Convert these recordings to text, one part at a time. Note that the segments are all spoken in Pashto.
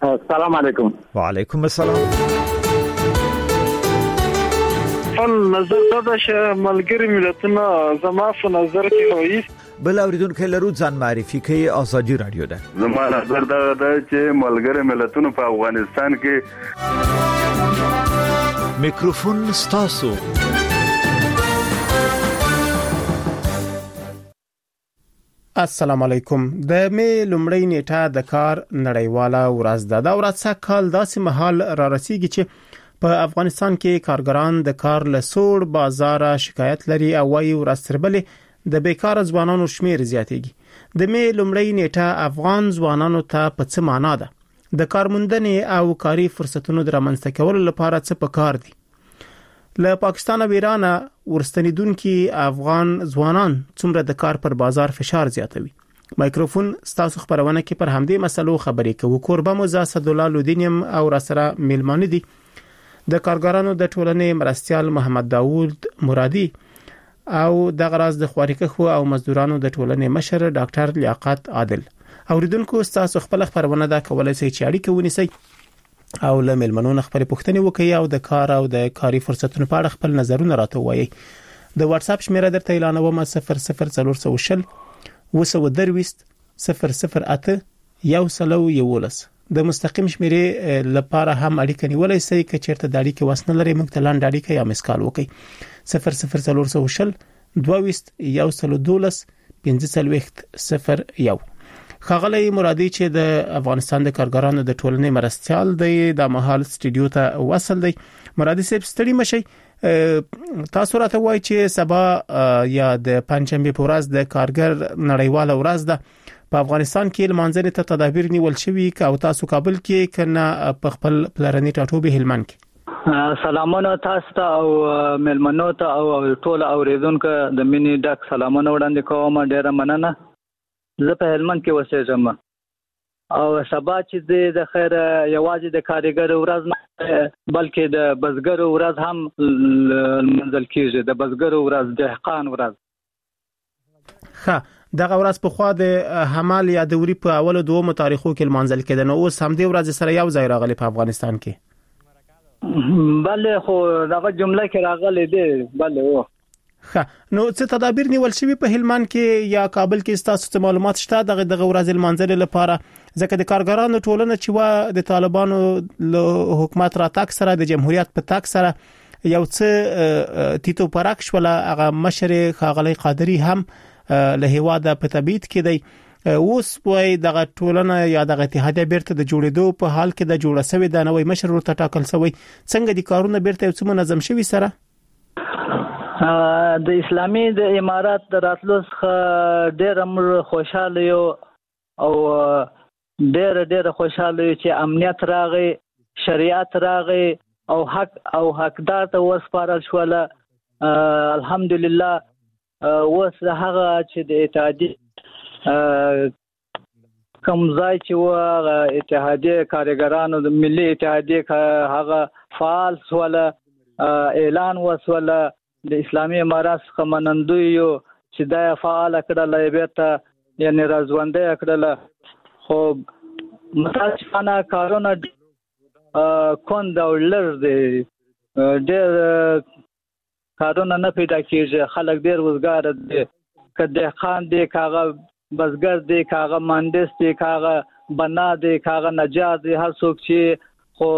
السلام علیکم. وعلیکم السلام. نظر دا چې ملګری ملتونه زما په نظر کې وایي بل اوریدونکو لرو ځان معرفي کوي. ازادي رادیو ده. زما نظر دا چې ملګری ملتونه په افغانستان کې میکروفون ستاسو. السلام علیکم. د می لومړی نیټه د کار نړیواله ورځ ده. دا ورځ څه کال داسې مهال را رسیږي چې په افغانستان کې کارګران د کار له سوړ بازار شکایت لري او وايي ورځ تر بلې د بیکار ځوانانو شمیر زیاتېږي. د می لومړی نیټه افغان ځوانانو ته په څه معنا ده؟ د کارموندنې او کاري فرصتونو د رامنځته کولو لپاره څه پکار دي؟ له پاکستان او ایران ورستنیدونکو افغان ځوانان څومره د کار پر بازار فشار زیاتوي؟ مایکروفون ستاسو خبرونه کې پر همدې مسلو خبرې کوو. کوربه مو زاسد الله لودینیم او راسره میلمانه دي د کارګرانو د ټولنې مرستيال محمد داوود مرادي او د غراز د خوارکخو او مزدورانو د ټولنې مشر ډاکټر لیاقت عادل. اوریدونکو تاسو خپل خبرونه دا کولای شئ چې اړیکه ونیسئ او له ملمنونو خبرې پوښتنې وکړئ او د کار او د کاري فرصتونو په اړه خپل نظرونه راته وایي. د واتس اپ شمیره درته اعلانوم 00420 وسودرويست 008 111. د مستقیم شمیرې لپاره هم اړیکه نیولای شئ چې چیرته د اړیکې وسنه لري موږ ته لاندې اړیکه یا مسکال وکړئ 00420 212 1501. خاغلی مرادي چې د افغانستان د کارګرانو د ټولنې مرستيال دی د مهال سټډیو ته وصل دی. مرادي صاحب ستړي مشي. تاسو راته وایي چې سبا یا د پنځمبه په ورځ د کارګر نړیواله ورځ ده. په افغانستان کې لمانځنې ته تدابیر نیول شوي او تاسو کابل کې کنه په خپل پلرني ټاټوبه هلمند کې. سلامونه تاسو ته او ملمنو ته او ټول اوریدونکو د مینې ډک سلامونه وړاندې کوم. ډیره مننه. زه په هلمند کې اوسېږم او سبا چې د خیر یوازې د کارګر ورځ نه بلکې د بزګر ورځ هم منځل کېږي. د بزګر ورځ د دهقان ورځ. ښه دغه ورځ په خوا د حمل یا د وری په اولو دوه تاریخو کې منځل کېده. نو اوس هم د ورځ سره یو ځای راغلی په افغانستان کې. بله خو دغه جمله کې راغلی دی. بله و. ښه نو څه تدابیر نیول شوي په هلمند کې یا کابل کې تاسو څه معلومات شته دغه ورځ منځل لپاره؟ ځکه د کارګرانو ټولنه چې وا د طالبانو له حکومت را تک سره د جمهوریت په تک سره یو څه تیتو پرک شول. هغه مشر خاغلی قادری هم له هواده په تبعید کې دی. اوس وای دغه ټولنه یا دغه اتحادیه بیرته د جوړېدو په حال کې د جوړه سوي د نوې مشر ورته ټاکل سوی. څنګه دي کارونه بیرته یو څه منظم شوي سره؟ د اسلامي د امارات د راتلو څخه ډېر خوشاله یو او ډېر خوشاله یو چې امنیت راغی، شریعت راغی او حقدار ته وسپارل شول. الحمدلله اوس هغه چې د اتحادیه کوم ځای چې اتحادیه کارګرانو د ملي اتحادیه هغه فعال شول، اعلان وسوله د اسلامي امارات څخه منندوی یو چې دا فعال کړل بیرته یعنی راځوندې کړل. خو متاسفانه کارونه کون دا ولر دي ډېر کارونه نه پیدا کیږي. خلک ډېر وزګار دي، کده خان دي، کاغه بزګر دي، کاغه مهندس دي، کاغه بنا دي، کاغه نجار دي، هر څوک چې خو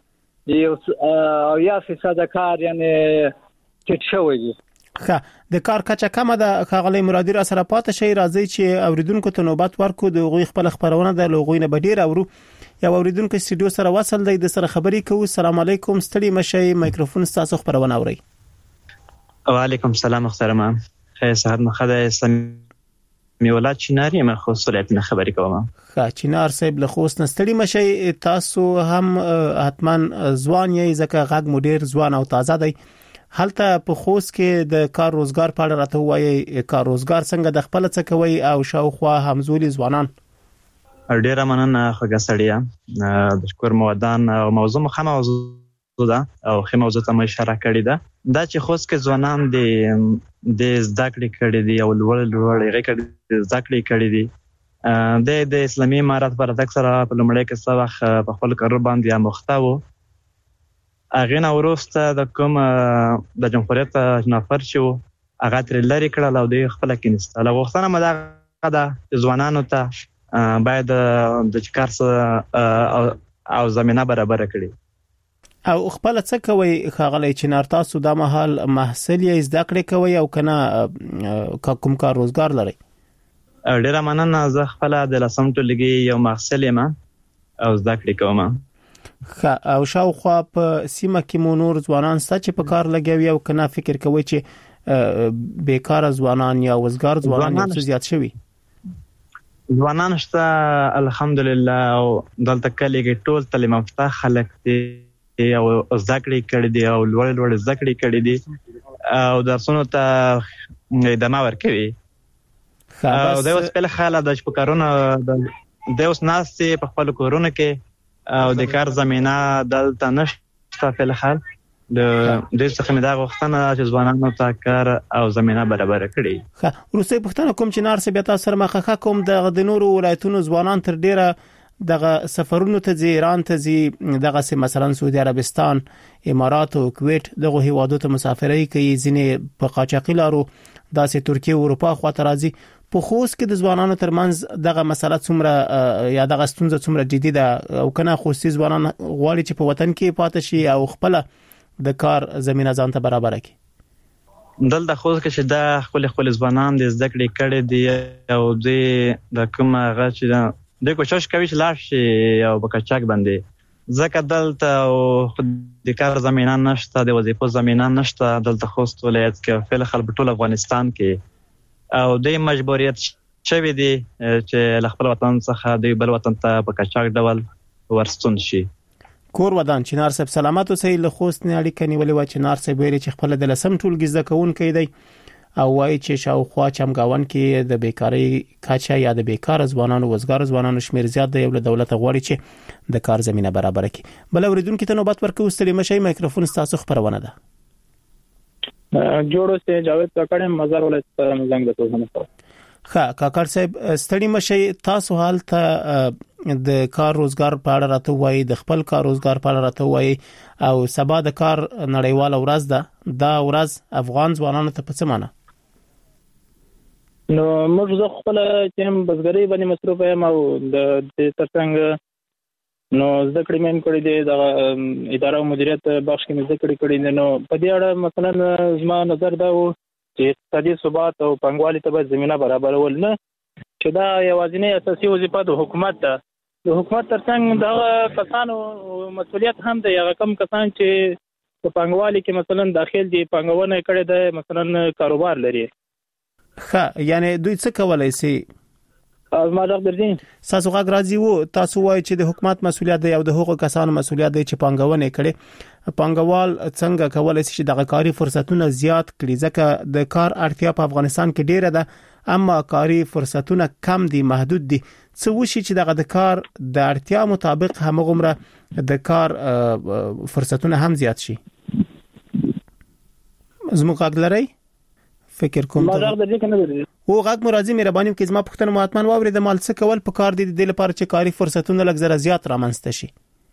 یا فیصد کار یعنی ټیټ شوی دی. ښه د کار کچه کمه ده. خاغلی مرادي را سره پاتې شي. راځي چې اوریدونکو ته نوبت ورکو. د غوي خپل خبرونه د لوغوینه بدیر اورو. یا اوریدونکو استډیو سره وصل دی د سره خبرې کوو. السلام علیکم. ستړي مشي. مایکروفون تاسو خبرونه اوري. وعلیکم السلام محترمه. خیر صحت مخده اسلامي ولایت چینار یم خو صلیت نه خبرې کوم. ښه چینار صاحب له خوست نستړي مشي. تاسو هم حتمان ځوان یې ځکه غږ مو ډیر ځوان او تازه دی. هلته په خوست کې د کار روزګار په اړه راته وایي. کار روزګار څنګه د خپل څه کوي او شاوخوا همزولي ځوانان؟ ډیره مننه خوږه سړیا. د شکر مودان او موضوع مخه موضوع ده او خې موضوع ته مې اشاره کړې ده. دا چې خوست کې ځوانان د زده کړې کړې دي او لوړ غږ زده کړې کړې دي د اسلامي امارات پر تک سره په لومړی کې څه وخت په خپل کار باندې مخته وو. هغه نه وروسته د کوم د جمهوریت نفر چې هغه تر لري کړل او د خپل کې نسته له وختونه مداغه د ځوانانو ته باید د کار او زمينه برابر کړي. او خپل څه کوي خاغلی چنار تاسو د مهال محصل یې زده کړې کوي او کنه کوم کار روزګار لري؟ ډیره مننه. زه خپل د لسم ټولګي یو محصل یم او زده کړې کوم. او شاوخوا په سیمه کې مو نور ځوانان چې په کار لګوي او کنه فکر کوي چې بیکاره ځوانان یا وزګار ځوانان څه زیات شوي؟ ځوانان شته الحمدلله او دلته کلی کې ټول تعلیم یافته خلک دي او زده کړې کړي دي او لوړ زده کړې کړي دي او درسونو ته ادامه ورکوي. او د اوس په حاله د شپکارونو د اوس ناستې په خپل کورونه کې او د کار زمينه دلته نشته په حال د څه خمه دا غوښتنه چې ځوانانو ته کار او زمينه برابر کړي. روسي پښتنه کوم چې نار سه بیا تاسو سره مخه کوم د نورو ولایتونو ځوانان تر ډیره دغه سفرونو ته ایران ته دغه سه مثلا سعودي عربستان، امارات او کویت دغه هیوادو ته مسافرۍ کوي، ځینې په قاچاقي لارو داسې ترکیه او اروپا خواته راځي. په خوست کې د ځوانانو ترمنځ دغه مسله څومره یا دغه ستونزه څومره جدي ده او کنه خوستي ځوانان غواړي چې په وطن کې پاتې شي او خپل د کار زمينه ځان ته برابر کړي؟ دلته خوست کې چې دا خپل ځوانان د زده کړې کړي دي او د کومه غچ د کوشش کوي چې لاړ شي او په کچاک باندې ځکه دلته د کار زمينه نشته، د وظیفو زمينه نشته. دلته خوست ولایت کې فعل خلک ټول افغانستان کې او د مجبوریت شوی دی چې خپل وطن څخه د بل وطن ته په کچاک ډول ورستون شي. کور ودان چنار صاحب سلامت اوسئ. له خوست نه اړیکه نیولې و چنار صاحب ویلي چې خپل د لسم ټولګي زده کوونکی دی او وایي چې شاوخوا چمګاون کې د بیکاری کچا یا د بیکار ځوانانو وزګار ځوانانو شمیر زیات دی او له دولت غواړي چې د کار زمينه برابر کړي. بل اوریدونکو ته نوبت ورکوي. ستړي مشي مایکروفون تاسو خبرونه ده. جوړو سه جاوید کاکړ مزار ولایت زنګ د توزنه. کاکړ صاحب ستړي مشي تاسو حالت د کار روزګار په اړه راته وایي، د خپل کار روزګار په اړه راته وایي او سبا د کار نړیواله ورځ ده. دا ورځ افغان ځوانانو ته په څه معنی؟ نو موږ زه خپل چې بزګرۍ باندې مصروف یم او د ترڅنګ نو زده کړې مې کړې دي د اداره او مدیریت بخش کې مې زده کړې دي. نو په دې اړه مثلا زما نظر دا و چې اقتصادي ثبات او پنګوالي ته باید زمينه برابرول نه چې دا یوازینی اساسي وظیفه د حکومت ده. د حکومت ترڅنګ دغه کسانو مسؤلیت هم دی. هغه کم کسان چې په پنګوالي کې مثلا داخل دي پنګونه کړي ده مثلا کاروبار لري. یعنی دوی څه کولای شي؟ ما دا درځي تاسو غږ راځي وو تاسو وایي چې د حکومت مسؤلیت دی او د حقوقو کسانو مسؤلیت دی چې پنګونه کړي. پنګوال څنګه کولای شي چې د کاري فرصتونه زیات کړي؟ ځکه د کار اړتیا په افغانستان کې ډیره ده اما کاري فرصتونه کم دي، محدود دي. څه وشي چې د کار د اړتیا مطابق همغومره د کار فرصتونه هم زیات شي؟ زموږ غږ لري فکر کوم ما غږ درځي کنه درځي او غږ مرضی مهرباني کې زما پښتنه مهاتمن واوري د مال څه کول په کار دي د لپاره چې کاري فرصتونه لږ زره زیات رامنځته شي.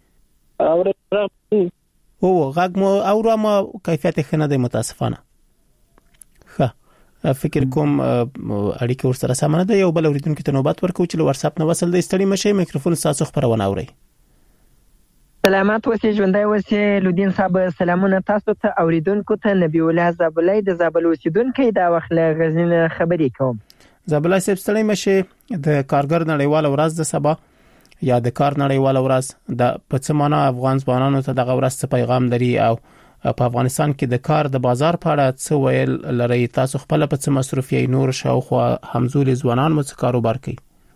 او غږ مو اورو ما کیفیت خنه د متاسفانه فکر کوم اړیکه ورسره سمانه ده. یو بل اوریدونکو ته نوبت ورکو چې واتس اپ نو وصل د استړي مشه میکروفون تاسو خبرونه اوري. سلامات اوسئ، ژوندۍ اوسئ. لودین صاحب سلامونه تاسو ته اوریدونکو ته. نبی الله زابلای د زابل اوسیدونکو دا وخت له غزنین خبرې کوم. زابلای صاحب ستړي مشه د کارګر نړیواله ورځ د سبا یا د کار نړیواله ورځ د پڅمانه افغان ځوانانو ته دغه ورځ څه پیغام لري او په افغانستان کې د کار د بازار په اړه څه ویل لري؟ تاسو خپل په څه مصروف یې؟ نور شاوخوا همزولي ځوانان مو څه کاروبار کوي؟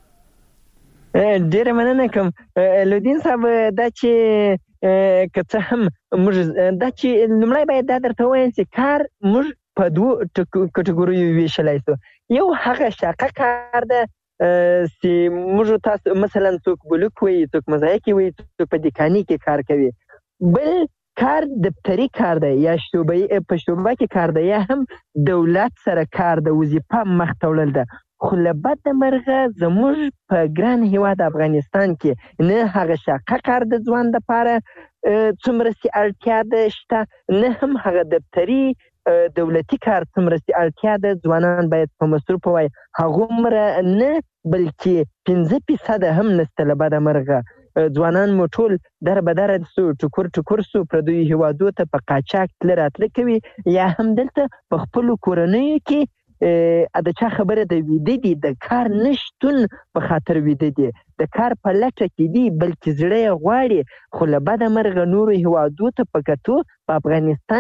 ډیره مننه کوم لودین صاحب. دا چې کته هم موږ دا چې لمړی باید دا درته وایم چې کار موږ په دوه کټګوریو ویشلای شو. یو هغه شاقه کار ده چې موږ تاسو مثلا څوک بلوک وي، څوک مزایکی وي، څوک په دکاني کې کار کوي. بل کار دفتری کار ده یا شوبې په شوبه کې کار ده یا هم دولت سره کار ده، وظیفه مخ تولل ده. خو له بده مرغه زموږ په ګران هیواد افغانستان کې نه هغه شاقه کار د ځوان دپاره څومره سي اړتیا ده شته، نه هم هغه دفتري دولتي کار څومره سي اړتیا ده. ځوانان باید په مصروف وای هغومره نه، بلکې 15% هم نسته له بده مرغه. ځوانان مو ټول در بدر سو ټکور سو پردوی هیوادو ته په قاچاق تل راتله کوي، یا هم دلته په خپل کورنیو کې د چا خبره د ویده دي، د کار نشتون په خاطر ویده دي، د کار په لټه کې دي، بلکې زړه یې غواړي. خو له بده مرغه نورو هیوادو ته په کتو په افغانستان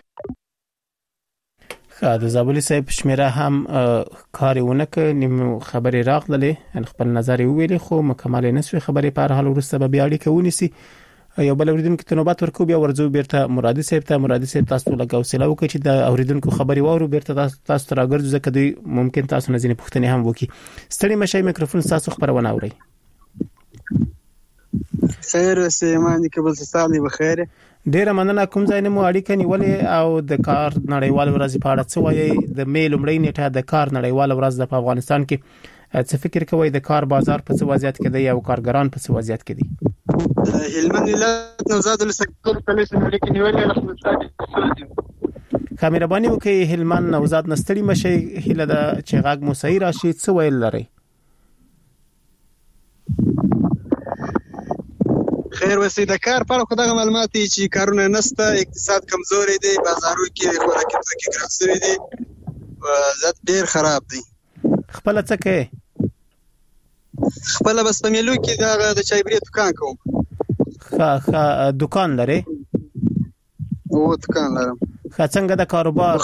د زابلي صاحب شمیره هم کارونه ک نیم خبري راغله خپل نظر ویلي، خو مکمل نه سوي خبري په هر حال ورسته به بیا اړیکه ونیسي. یو بل اوریدونکو ته نوبت ورکو، بیا ورځو بیرته مرادي صاحب تاسو لږ حوصله وکړئ چې د اوریدونکو خبري واورو، بیرته تاسو ته راګرځو ځکه دوی ممکن تاسو نه ځینې پوښتنې هم وکړي. ستړي مشي میکروفون تاسو خبرونه اورئ. خیر اوسې ماندې کبل ستاسو بخیر. ډیره مننه. کوم ځای نه مو اړیکه نیولې او د کار نړیوال ورځ په اړه څه وایي؟ د مې لومړی نیټه د کار نړیوال ورځ په افغانستان کې څه فکر کوي؟ د کار بازار په څه وضعیت کې دی او کارګران په څه وضعیت کې دي؟ هلمند ولایت نوزاد ولسمشر کلیس اړیکه نیولې رحمت الله. مهرباني وکړئ هلمند نوزاد نستړي مشي، هله د چغاګ مو صحیح راشي، څه ویل لري؟ خیر وسې د کار پر خدغه معلومات چې کارونه نسته، اقتصاد کمزوري دی، بازارو کې خوراکي توکي ګران شوي دي، وضعیت ډیر خراب دی. خپل څه کې خپل بس په میلو کې د چای بری دکان کوم. دکان لري؟ او دکان لرم. څنګه د کاروبار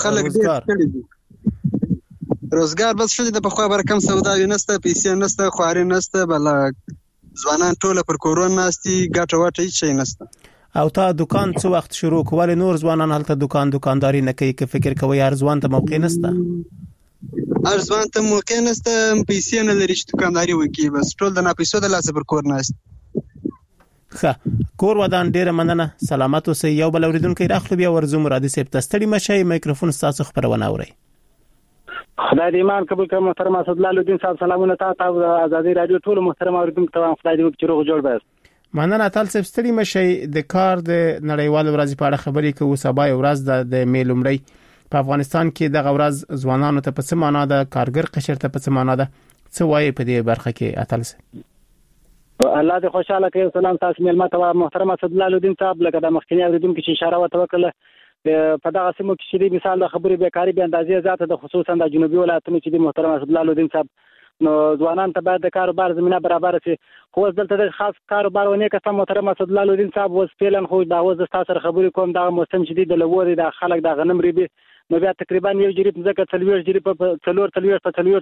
روزګار بس شته د بخوا بر کم سوداوي نسته، پیسې نسته، خواري نسته، بل ځوانان ټول پر کورونا ناستي، ګټه واټه هیڅ شي نسته. او تا دکان څو وخت شروع کول؟ نور ځوانان هلته دکانداري نه کوي؟ که فکر کوي هر ځوان ته موقع نسته؟ هر ځوان ته موقع نسته، پیسې نه لري چې دکانداري وکړي، بس ټول د ناپیسو د لاسه پر کور ناست. کور ودان. ډیره مننه، سلامت اوسئ. یو بل اوریدونکو راخلو، بیا ورزو مرادي صاحب تستړي مشي میکروفون تاسو خبرونه اورئ. خدای دې ایمان قبول کړي. محترم اسد الله الدین صاحب سلامونه تاسو آزادي رادیو ټول محترم اوریدونکو ته خدای دې وکړي روغ جوړ بس. مننه تاسو ستړي مشي. د کار د نړیوال ورځ په اړه خبرې کوو. سبا ورځ د مې لومړی په افغانستان کې د ورځ ځوانانو ته په څه معنا ده، کارګر قشر ته په څه معنا ده، څه وایي په دې برخه کې اتلس؟ الله دې خوشاله کړي. سلام تاسو ملما ته محترم اسد الله الدین صاحب، لکه د مخکنی اوریدونکو چې اشاره وکړه په دغه سیمو کې چې مثال د خبرې بیکاری به اندازې زیاته ده، خصوصا د جنوبي ولایتونو چې د محترم اسد الله الدین صاحب نو ځوانان ته باید د کاروبار زمينه برابر شي. خو دلته د خاص کاروبار ونه کسه محترم اسد الله الدین صاحب وس پیلن خو دا وز تاسو سره خبرې کوم. دا موسم شدید د لوري د خلک د غنم ریبي نو بیا تقریبا یو جریب ځکه 40 جریب په 4 جریب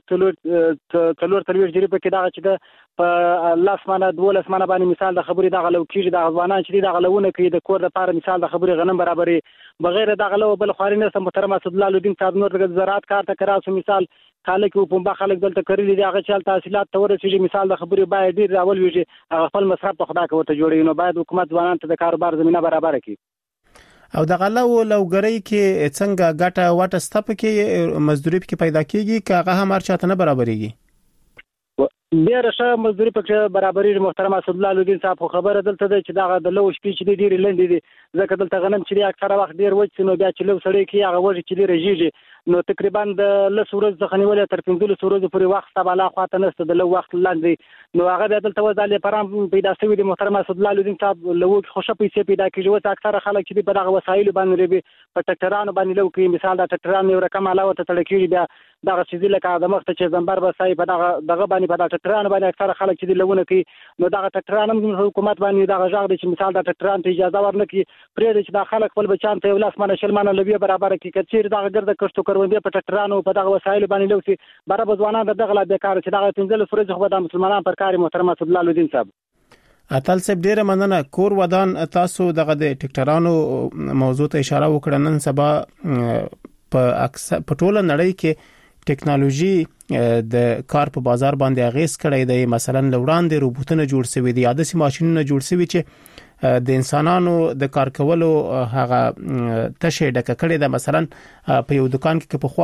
کې دا چې په لاس مانه 12 مانه باندې مثال د خبرې د غلو کیږي، د ځوانان چې د غلوونه کوي د کور لپاره مثال د خبرې غنم برابرې بغیر د غلو بل خاري نه محترم اسد الله الدین صاحب نور د زراعت کار ته کراسو مثال خلک په پمبا خلک دلته کړی دي هغه چل تحصیلات تور چې مثال د خبرې باید ډیر اول ویږي خپل مصرف په خدا کوته جوړي. نو باید حکومت ځوانان ته د کاروبار زمينه برابر کړي. او د غلو لوګرۍ کې څنګه ګټه واټه ستپ کې مزدوري کې پیدا کیږي که هغه هم هر چاته نه برابرېږي؟ ډیر ښه مزدوري په برابرۍ محترم اسد الله الدین صاحب خبره دلته ده چې دا د لو شپې چې ډیر لنډ دي، ځکه دلته غنم چې اکثره وخت ډیر وځي نو بیا چې لو سړی کې هغه وږي چې ډیر ژیږي نو تقریبا د لس ورځې ځخه نیولې تر 15 ورځې پورې وخت تباله خواته نشته د لو وخت لاندې نو هغه بیا دلته وځاله پرام پیدا شوی د محترم اسد الله الدین صاحب لو خوشا پیسې پیدا کیږي. وته اکثره خلک چې په دغه وسایل باندې لري په ټکټرانو باندې لو کې مثال د ټکټران یو رقم علاوه ته تړکیږي بیا دغه چې لکه د مخ ته چې زمبر بسای په دغه باندې په ټکټران باندې اکثره خلک چې لونه کوي نو دغه ټکټران هم حکومت باندې دغه ځاګ دي چې مثال د ټکټران ته اجازه ورنکړي پرې چې د خلک خپل بچان ته ولاس منه شلمانه لوي برابر کی کچیر دغه ګرځه کښتو کروندې په ټکټرانو په دغه وسایل باندې لوسي برابر ځوانان دغه لا بیکار چې دغه 15 فرض خو د مسلمانانو پر کار محترم اسد الله الدین صاحب. اتل صاحب ډیره مننه. کور ودان تاسو دغه د ټکټرانو موضوع ته اشاره وکړه. نن سبا په ټوله نړۍ کې ټیکنالوژي د کار په بازار باندې اغیز کړی دی. مثلا لوړاندې روبوټونه جوړ شوي دي، عادي ماشينونه جوړ شوي چې د انسانانو د کار کولو هغه تشه ډکه کړی ده. مثلا په یو دکان کې په خوا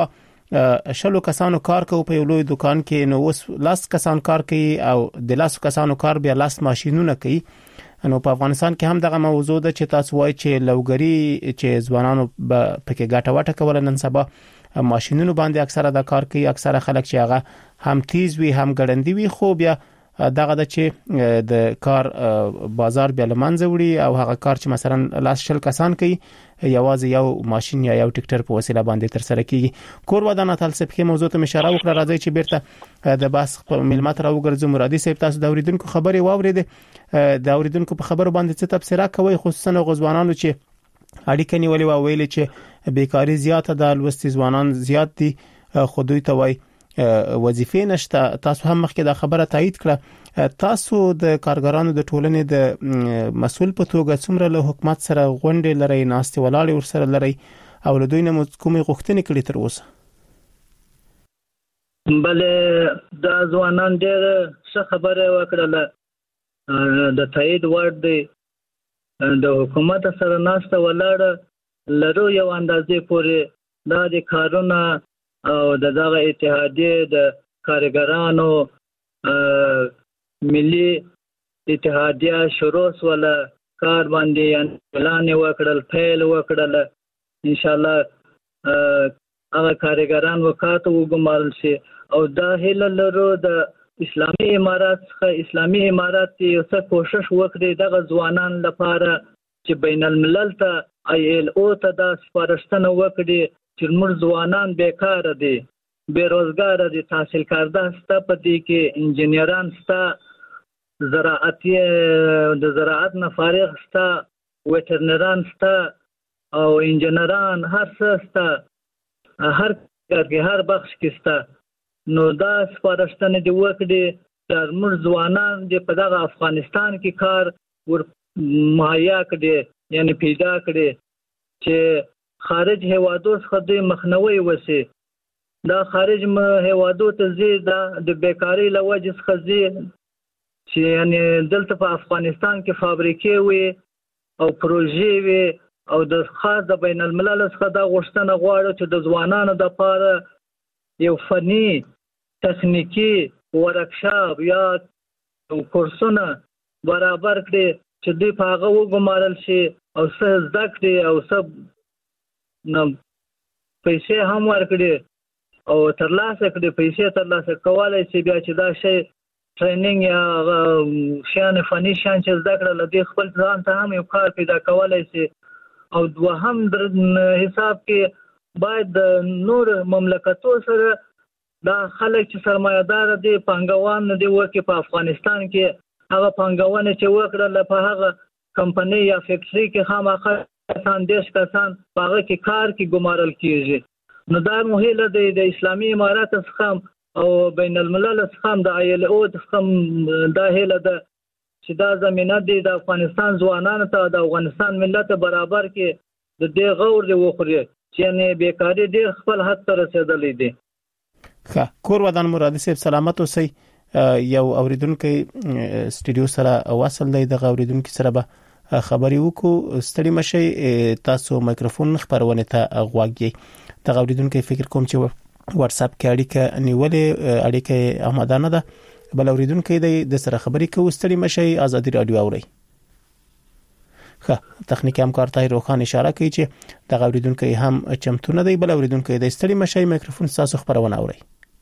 شلو کسانو کار کوي په یو لوی دکان کې، نو اوس لاس کسان کار کوي او د لاس کسانو کار بیا لاس ماشينونه کوي. نو په افغانستان کې هم دغه موضوع ده چې تاسو وایي چې لوګری چې ځوانانو پکې ګټه وټه کول نن سبا ماشينونو باندې اکثره د کار کوي. اکثره خلک چې هغه هم تیز وي هم ګړندی وي، خو بیا دغه د چې د کار بازار بیا لمنځه وړي او هغه کار چې مثلا لاس شل کسان کوي یوازې یو ماشين یا یو ټریکټر په وسیله باندې تر سره کیږي. کور ودانه تلسب کې موضوع ته اشاره وکړه. راځي چې بیرته د باس ملمت راوګرځو. مرادي صاحب تاسو د اوریدونکو خبري واورېده، د اوریدونکو په خبرو باندې څه تبصره کوي، خصوصا غوځوانانو چې اړیکه نیولې و ویل چې بیکاری زیاته ده، لوستي ځوانان زیات دي، خو دوی ته وایي وظیفې نشته. تاسو هم مخکې دا خبره تایید کړه. تاسو د کارګرانو د ټولنې د مسؤل په توګه څومره له حکومت سره غونډې لري، ناستې ولاړې ورسره لري او له دوی نه کومې غوښتنې کړې تر اوسه؟ بله دا ځوانان ډېر ښه خبره وکړله، د تایید وړ دی. د حکومت سره ناسته ولاړه لرو یو اندازې پورې دا د کارونه او دغه اتحادیه د کارګرانو ملي اتحادیه شروع ولا کار باندې اعلان وکړل، پیل وکړل. ان شاء الله هغه کارګران وکاته وګمارل شي او دا هله لرو د اسلامي امارات څخه اسلامي امارات یو څه کوشش وکړي دغه ځوانان لپاره چې بین الملل ته ILO ته دا سپارښتنه وکړي چې موږ ځوانان بیکاره دي، بیروزګار دي، تحصیل کارده ستا په دې کې انجینران ستا، د زراعت نه فارغ ستا، ویټرنران ستا او انجینران هر څه ستا، هر کار کې هر بخش کې ستا. نو دا سپارښتنه دې وکړي چې موږ ځوانان دې په دغه افغانستان کې کار ور مهیا کړي، یعنی پیدا کړي چې خارج هیوادو څخه دوی مخنیوي وشي. دا خارج هیوادو ته زی د بیکاری له وجې څخه زی چې یعنی دلته په افغانستان کې فابریکې وي او پروژې وي او د خاص د بین الملل څخه دا غوښتنه غواړي چې د ځوانانو لپاره یو فني تخنیکی ورکشاپ یا کورسونه برابر کړي چې دوی په هغه وګمارل شي او څه زده کړي او څه نو پیسې هم ورکړي او ترلاسه کړي، پیسې ترلاسه کولای شي بیا چې دا شی ټریننګ یا شان فني شان چې زده کړل د خپل ځان ته هم یو کار پیدا کولای شي. او دوهم در حساب کې باید د نور مملکتو سره دا خلک چې سرمایه‌دار دي پانګوان دي وکي په افغانستان کې هغه پانګونه چې وکړل په هغه کمپنۍ یا فیکټری کې خامخا کسان دیش کسان هغه کې کار کې ګمارل کیږي. نو دا مهله د اسلامي امارات څخه او بین الملل څخه د ILO څخه دا هله ده چې دا زمينه د افغانستان ځوانانو ته د افغانستان ملت برابر کې د دې غور دی وخوري چې نه بیکاری ډېر خپل حد ته رسیدلې دي. ښه، کور ودان مرادي صاحب سلامت اوسئ. یو اوریدونکو سټډیو سره وصل دی، د اوریدونکو سره به خبري وکړو. ستړي مشي، تاسو مایکروفون خبرونه ته غواګي. د اوریدونکو فکر کوم چې واتس اپ کې اړیکه نیولې، اړیکه آمادانه ده، بل اوریدونکو د سره خبري کوو. ستړي مشي، ازادي رادیو اوري. ښه، تخنیکی همکار ته روخان اشاره کوي چې د اوریدونکو هم چمتو نه دی، بل اوریدونکو د ستړي مشي مایکروفون تاسو خبرونه اوري.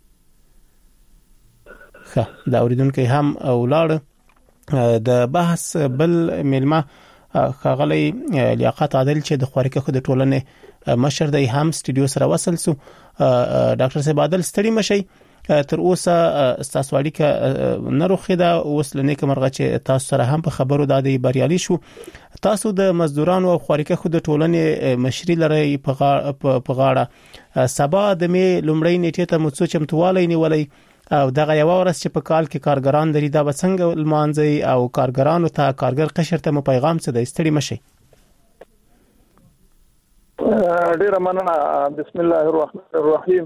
ښه، د اوریدونکو هم ولاړ د بحث بل ملما خغلی لیاقت عادل چې د خوارکه خو د ټولنې مشر دی هم سټډیو سره وصل سو. ډاکټر صاحب عادل ستړي مشي، تر اوسه تاسو اړیکه نه روخیده، اوس لنه کومرغه چې تاسو سره هم په خبرو دادې بریالي شو. تاسو د مزدورانو او خوارکه خو د ټولنې مشري لري په غاړه. سبا د می لومړی نیټه ته مڅو چمتوالی نیولې او دغه یو ورځ چې په کال کې کارګران لري دا به څنګه لمانځي او کارګرانو ته کارګر قشر ته مو پیغام څه دی؟ ستړي مشي. ډیر مننه. بسم الله الرحمن الرحیم.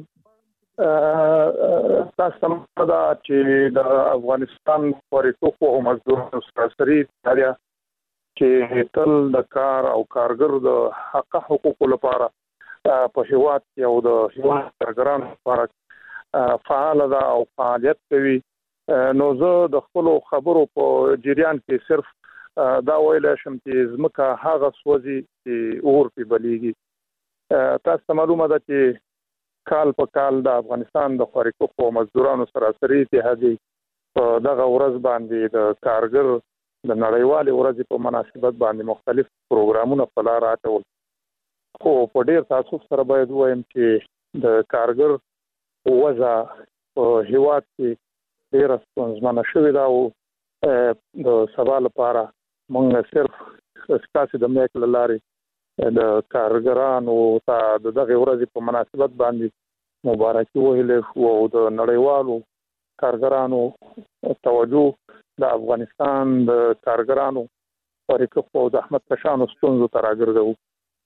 تاسو ته چې د افغانستان پوریټو او مزدورانو سره اړیا چې تل د کار او کارګر د حق حقوقو لپاره په هیواد کې او د هیواد کارګرانو لپاره فعال ده او فعالیت کوي. نو زه د خپل خبرو په جریان کې صرف دا ویل شم چې زمکه هغه سوځي چې اور په بلیږي. تاسو معلومه ده چې کال په کال د افغانستان د خوارکو مزدورانو سراسري اتحادیې په دغه ورځ باندې د کارګر د نړیوالې ورځې په مناسبت باندې مختلف پروګرامونه په لار اچول. خو په ډیر تاسف سره باید وایم چې د کارګر وضع په هیواد کې ډیر ستونزمنه شوې ده او د سبا لپاره موږ صرف ستاسو د میک لارې د کارګرانو ته دغه ورځې په مناسبت باندې مبارکي ویلې شو او د نړیوالو کارګرانو توجه د افغانستان د کارګرانو خوارکو او د احمد کشانو ستونزو ته راګرځو.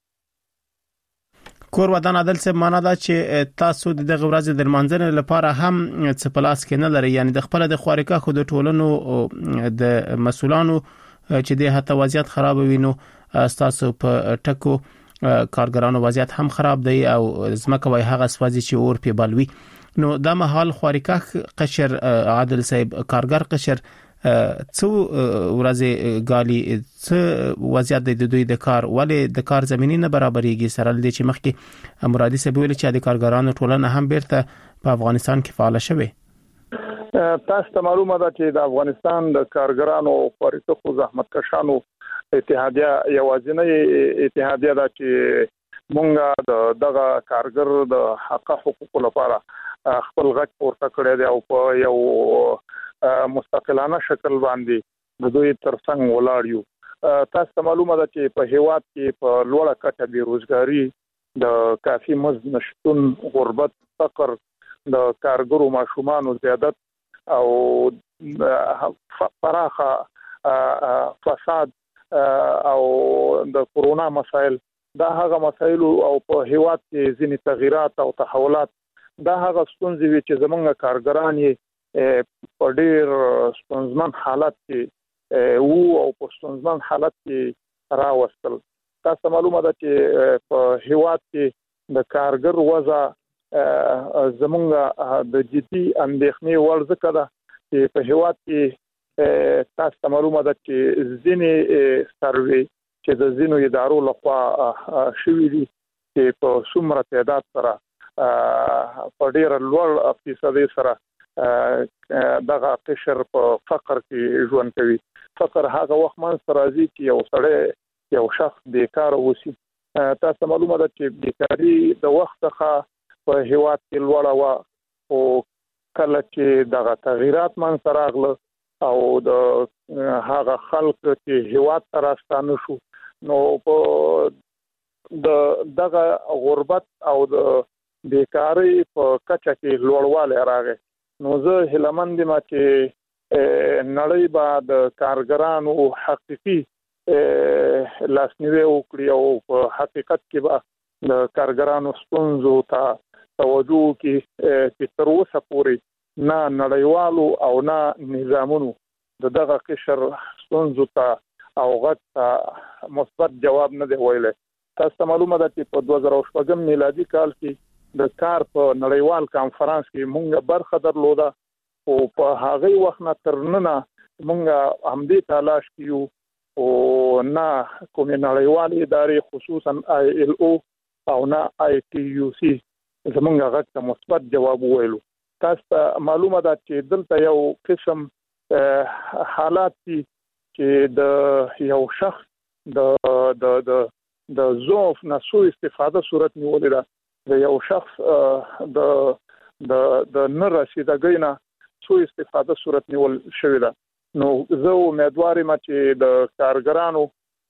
کور ودان عدل سے معنا دا چې تاسو د دغه ورځې د منځنه لپاره هم څه پلاس کې نه لري، یعنی د خپل د خوارکو خو د ټولنو د مسولانو چې د هټه وضعیت خراب وینو تاسو په ټکو کارګرانو وضعیت هم خراب دی او زمکه وای هغه سوځي چې اور په بلوي. نو دا مهال خوارکه قشر عادل صاحب کارګر قشر څو ورځې غالي څه وضعیت د دوی د کار ولې د کار زميني نه برابرېږي سره لدې چې مخکې مرادي سبب ویل چې د کارګرانو ټولنه هم بیرته په افغانستان کې فعال شوه. تاسو ته معلومه ده چې د افغانستان د کارګرانو خوارکو زحمت کشانو اتحادیه یوازینی اتحادیه ده چې مونږه دغه کارګر د حق حقوقو لپاره خپل غږ پورته کړی دی او په یو مستقلانه شکل باندې د دوی ترڅنګ ولاړ یو. تاسو ته معلومه ده چې په هیواد کې په لوړه کچه بیروزګاری، د کافي مزد نشټون، غربت، فقر، د کارګرو ماشومانو زیادت او پراخه فساد او د کورونا مسائل، دا هغه مسائل او په هیواد کې ځینې تغیرات او تحولات، دا هغه ستونزې وي چې زمونږ کارګران یې په ډیر ستونزمن حالت کې او په ستونزمن حالت کې راوستل. تاسو معلومه ده چې په هیواد کې د کارګر وضع زمونږ د جدي اندېښنې وړ ځکه ده چې په هیواد کې تاسو معلومه ده چې ځینې سروې چې د ځینو ادارو لخوا شوي دي چې په څومره تعداد سره په ډیر لوړ فیصدي سره دغه قشر په فقر کې ژوند کوي. فقر هغه وخت منځ راځي چې یو سړی یو شخص بیکار وسی. تاسو معلومه ده چې بیکاری د وخت څخه په هیواد کې لوړه و او کله چې دغه تغیرات منځ راغله او د هغه خلک چې هیواد ته راستانه شو، نو په دغه غربت او د بیکاری په کچه کې لوړوالی راغی. نو زه هیلهمند یم چې نړۍ به د کارګرانو حقيقي لاسنیوي وکړي او په حقیقت کې به د کارګرانو ستونزو ته توجه وکړي چې تر اوسه پورې نه نړیوالو او نه نظامونو دغه قشر ستونزو ته او غږ ته مثبت جواب نه دی ویلی. تاسو معلومه ده چې په 2014 میلادي کال کې د کار په نړیوال کانفرنس کې مونږه برخه درلوده او په هغه وخت نه ترننه مونږه همدې تلاش کیو او نه کوم نړیوال ادارې خصوصا ILO او نه ITUC زمونږه غږ ته مثبت جواب ویلو. تاسو معلومه ده چې دلته یو قسم حالات دي چې د یو شخص د ضعف نه سوء استفاده صورت نیولې ده، د یو شخص د نه رسیدګۍ نه سوء استفاده صورت نیول شوې ده. نو زه امیدوار یم چې د کارګرانو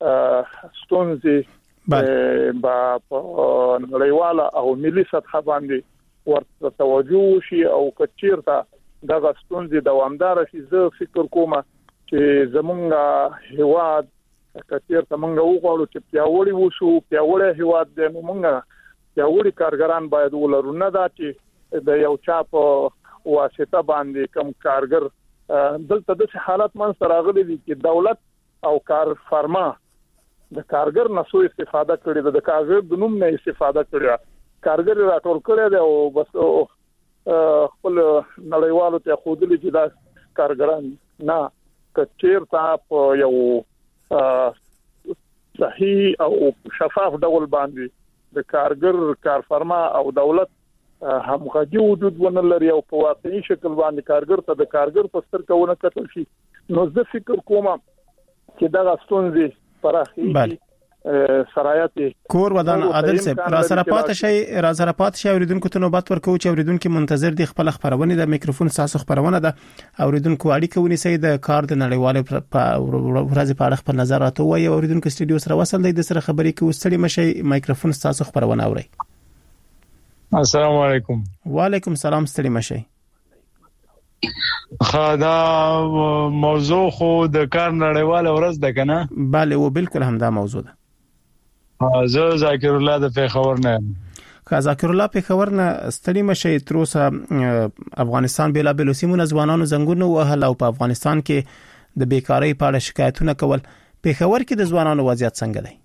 ستونزې به په نړیواله او ملي سطح باندې ورته توجه وشي او که چیرته دغه ستونزې دوامداره شي، زه فکر کوم چې زمونږ هیواد که چیرته مونږ وغواړو چې پیاوړی وشو، پیاوړی هیواد دی، نو مونږ پیاوړي کارګران باید ولرو، نه دا چې د یو چا په واسطه باندې کم کارګر دلته د حالت منځ راغلي دي چې دولت او کار فرما د کارګر نه سو استفاده کړي د کارګر د نوم نه استفاده کړي کارګر راټول کړي دی او بس خپل نړیوالو ته خودلی چې دا کارګران نه کچیر تاسو یو صحیح او شفاف ډول باندې د کارګر کارفرما او دولت همغږي وجود ونلري او په واقعي شکل باندې کارګر ته د کارګر په ستر کونه کتل شي نو زه فکر کوم چې دا ستونزې پراخي سرایت کور ودان عادل صاحب را سره پات شي اوریدونکو ته نوبت ورکو چې اوریدونکو منتظر دي خپل خبرونه د میکروفون ساسو خبرونه ده اوریدونکو اړیکه ونیسي د کار د نړیوال په ورځ په اړه خپل نظرات وایي اوریدونکو استودیو سره وصل دی د سره خبرې کې وستړي مشي میکروفون ساسو خبرونه اوري السلام علیکم وعلیکم السلام ستړي مشي خدا موضوع خو د کار نړیواله ورځ ده کنه bale و بالکل همدا موضوع ده زه ذاکر الله د پیښور نه که ذاکر الله پیښور نه ستړي مشي تر اوسه افغانستان بلابل سیمونه ځوانانو زنګونو وهل او په افغانستان کې د بیکاری په اړه شکایتونه کول پیښور کې د ځوانانو وضعیت څنګه دی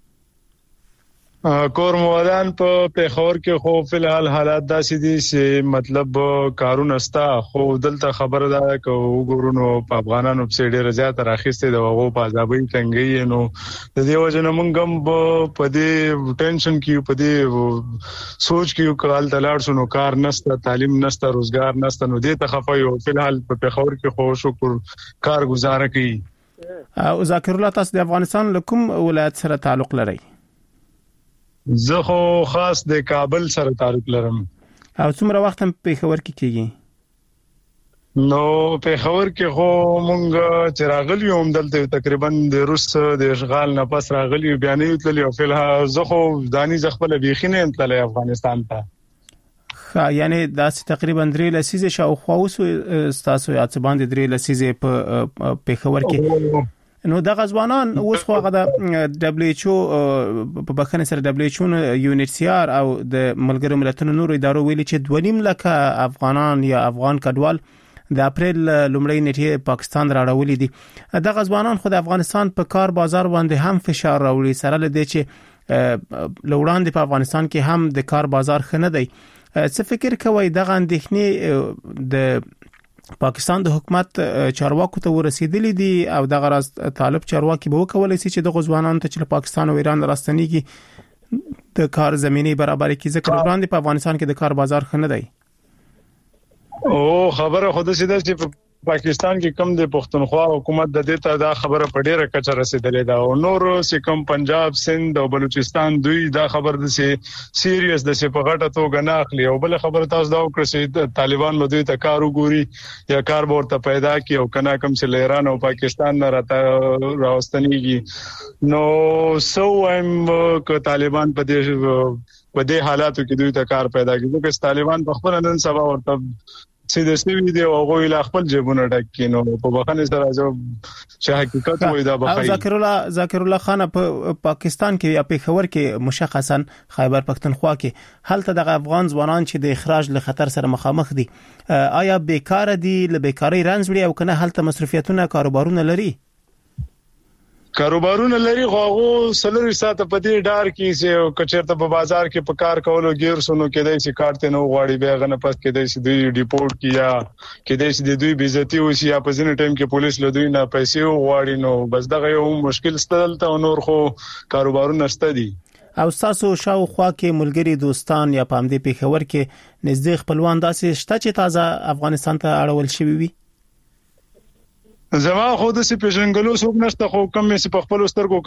کور مودان په پیښور کې خو فلحال حالات داسې دي چې مطلب کارونه ستا خو دلته خبره ده چې وګورونو په افغانانو په ډېر زیات راخسته د وغو په ځابي څنګه نو د دې وجه نه مونږ په دې ټینشن کې په دې سوچ کې کال تلاړ شنو کار نسته تعلیم نسته روزګار نسته نو دې تخفیو فلحال په پیښور کې خو شکر کار گزاره کوي او ذاکر الله تاسو د افغانستان کوم ولایت سره تعلق لرئ زه خو خاص د کابل سره تعلق لرم او څومره وخت هم پیښور کې کیږي نو پیښور کې خو مونږ چې راغلی هم دلته تقریبا د روس د اشغال نه پس راغلی بیانې تللی او فلحال زه خو دانی زغبل بیخینه تللی افغانستان ته یعنی دا تقریبا 3 لسیزه شاوخوا اوس تاسو یا څه باندې 3 لسیزه په پیښور کې نو د غزوانان اوس خو غدا دبليو ایچ او په بخنه سره دبليو ایچ او یونیسیار او د ملګرو ملتونو نورو ادارو ویلي چې 2.5 لک افغانان یا افغان کډوال د اپریل لومړۍ نیټه پاکستان راوړي دي د غزوانان خو د افغانستان په کار بازار باندې هم فشار راوړي سره لدې چې لوړاندې په افغانستان کې هم د کار بازار خنه دی څه فکر کوي دغه اندېښنې د پاکستان د حکومت چارواکو ته ورسېدلې دي او د غرض طالب چارواکي به وکولای شي چې د غزوانانو ته چې پاکستان او ایران راستنیږي د کار زميني برابرۍ کې ذکر وړاندې په افغانستان کې د کار بازار خنه دی او خبره خود سیده چې پاکستان کې کم د پښتونخوا حکومت د دې ته دا خبره په ډیره کچه رسیدلې ده او نور سکم پنجاب سند او بلوچستان دوی دا خبر د سي سیریس د سي په غټه توګه نه اخلي او بل خبره تاسو دا وکړئ چې طالبان مو دوی ته کار وګوري یا کار ورته پیدا کی او کنا کم چې ایران او پاکستان نه راوستنیږي نو سو ایم ک طالبان په دې حالاتو کې دوی ته کار پیدا کوي چې طالبان په خپل نن سبا ورته سیده سوي دی او غوي لا خپل جيبونه ډکینو په بخنه سره جو چې حقیقت وای دا بخای ذاکر الله خان په پاکستان کې یا پیښور کې مشخصا خیبر پختونخوا کې هلته د افغان ځوانان چې د اخراج له خطر سره مخامخ دي آیا بیکار دي له بیکاری رنځ وړي او کنه هلته مصرفیتونه کاروبارونه لري کاروبارونه لري غوغو سلری ساته په دې ډار کې چې کچرته په بازار کې په کار کولو غیر سونو کېدای شي کارته نو غواړي به غنه پس کېدای شي دوی ډیپورټ کیا کېدای شي دوی بیزتی وشي یا په ځینې ټیم کې پولیس له دوی نه پیسې غواړي نو بس دغه یو مشکل ستلته نور خو کاروبارونه شته دي او تاسو شاوخوا کې ملګری دوستان یا پام دې پیښور کې نږدې خپلوان داسې شته چې تازه افغانستان ته اړول شوی وي زما خو د سي پېژنګلو څوک نشته خو کم مې په خپل سترګو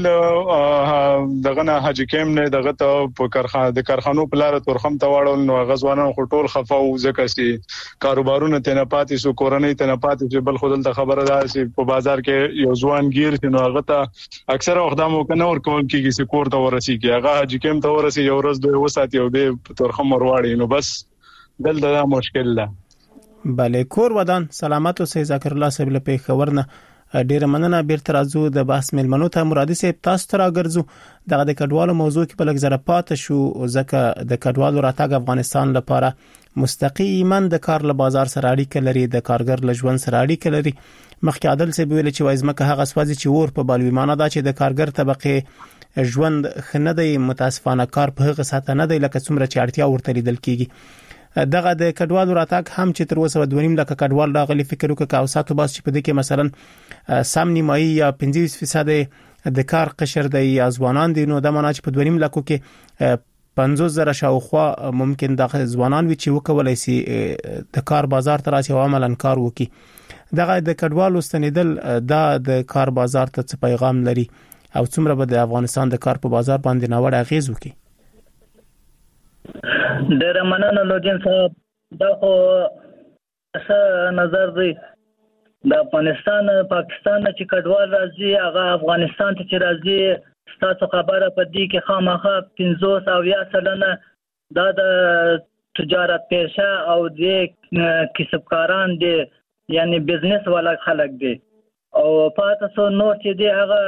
کتلې دغه نه حج کېم نه دغه ته په کارخانه د کارخانو په لار تورخم ته واړول نو غزوانان خو ټول خفاو ځکه چې کاروبارونه تنه پاتې سو کورنۍ تنه پاتې چې بل خودل ته خبره ده چې په بازار کې یو ځوان گیر نو هغه ته اکثره اقدامو کنه ور کول کېږي چې کور ته ورسیږي هغه حج کېم ته ورسي یو ورځ دوه وسات یو به تورخم ورواړي نو بس دلته دا مشکل ده بله کور ودان سلامت اوسئ ذاکر الله صاحب له پیښورنه ډیره مننه بیرته راځو د بحث ملمنو ته مرادي صاحب تاسو ته راګرځو دغه د کډوالو موضوع کې په لږ زره پات شو ځکه د کډوالو راتګ افغانستان لپاره مستقیما د کار له بازار سره اړیکه لري د کارګر له ژوند سره اړیکه لري مخکې عادل سي ویل چې وایزمکه هغه سوازي چې ور په بالویمانه دا چې د کارګر طبقه ژوند خنه دی متاسفانه کار په هغه ساته نه دی لکه څومره چې اړتیا ورته لیدل کیږي دغه د کډوالو راتګ هم چې تر اوسه 2.5 لک کډوال راغلي فکر وکړه او ساتو باس چې په دې کې مثلا سم نیمایي یا 50% د کار قشر دی یا ځوانان دي نو د معنی چې په 2.5 لکو کې 50,000 شاوخوا ممکن د ځوانان وی چې وکولای شي د کار بازار ته راشي او عملاً کار وکړي دغه د کډوالو ستنیدل د کار بازار ته څه پیغام لري او څومره به د افغانستان د کار په بازار باندې ناوړه اغیز وکړي ډېر مننه لوجین صاحب دا خو څه نظر دی د افغانستان پاکستان چې کډوال راځي هغه افغانستان ته چې راځي ستاسو خبره په دې کې خامخا 50% دا د تجارت پیشه او د کسبکاران دي یعنی بزنس والا خلک دي او پاتې سو نور چې دی هغه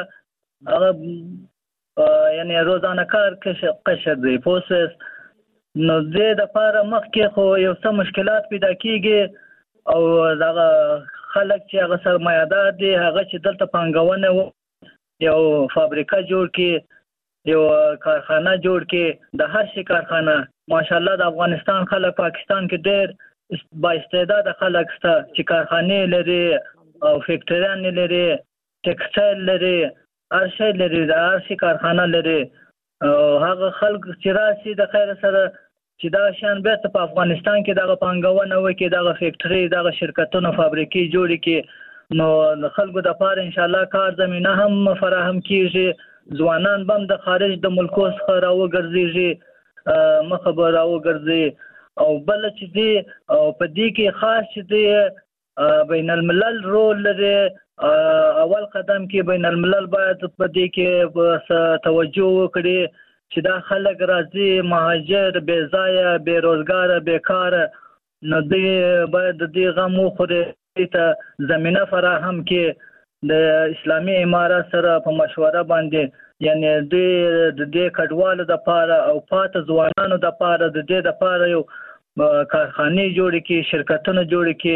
یعنی روزانه کار قشر دی پوسس نو دې د لپاره مخکې خو یو څه مشکلات پیدا کیږي او دا خلک چې هغه سرمایه‌دار دي هغه چې دلته پانګونه یو فابریکه جوړ کی یو کارخانه جوړ کی د هر شي کارخانه ماشاءالله د افغانستان خلک پاکستان کې ډېر با استعداد خلک سته چې کارخانه لري او فیکټریان لري ټیکسټایل لري هر شي لري هر شي کارخانه لري هغه خلک چې راشي د خیر سره چې دا شان به په افغانستان کې دغه پانګونه وکړي دغه فیکټری دغه شرکتونه فابریکې جوړ کړي نو خلکو د پاره ان شاء الله کار زمينه هم فراهم کیږي ځوانان بم د خارج د ملکو څخه راوګرځي مخبر راوګرځي او بل چې دی او په دې کې خاص چې دی بین الملل رول لري اول قدم کې بین الملل باید په دې کې توجه وکړي چې دا خلک راځي مهاجر بې ځایه بې روزګار بیکار نو دوی باید د دې غم وخوري ته زمينه فراهم کې د اسلامي امارات سره په مشوره باندې یعنی د دې کډوالو د پاره او پات ځوانانو د پاره د دې د پاره یو کارخانه جوړ کی شرکتونه جوړ کی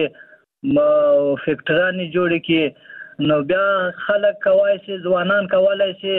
فیکټرانی جوړ کی نو بیا خلک کوي چې ځوانان کولای شي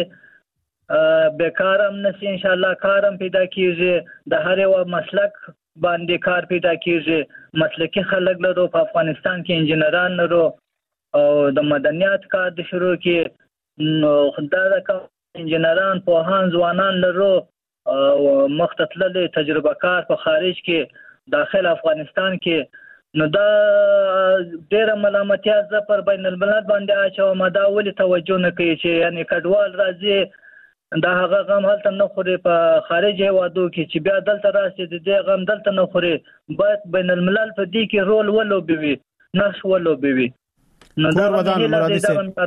بیکارم نشي ان شاء الله کارم پیدا کیږي د هر یو مسلک باندې کار پیدا کیږي مسلکی خلک لرو په افغانستان کې انجنیران لرو او د مدنیات کار د شروع کې نو خدای دا انجنیران پوهان ځوانان لرو او مختلف تجربه کار په خارج کې داخل افغانستان کې نو دا ډېر ملامتیا ز پر بین الملل باندې اچو مدا ولې توجه نه کوي چې یعنی کډوال راځي دا هغه غم هلته نه خوري په خارج هوادو کې چې بیا دلته راشي د دې غم دلته نه خوري باید بین الملل په دې کې رول ولوبوي نقش ولوبوي نو دا ودان مرادي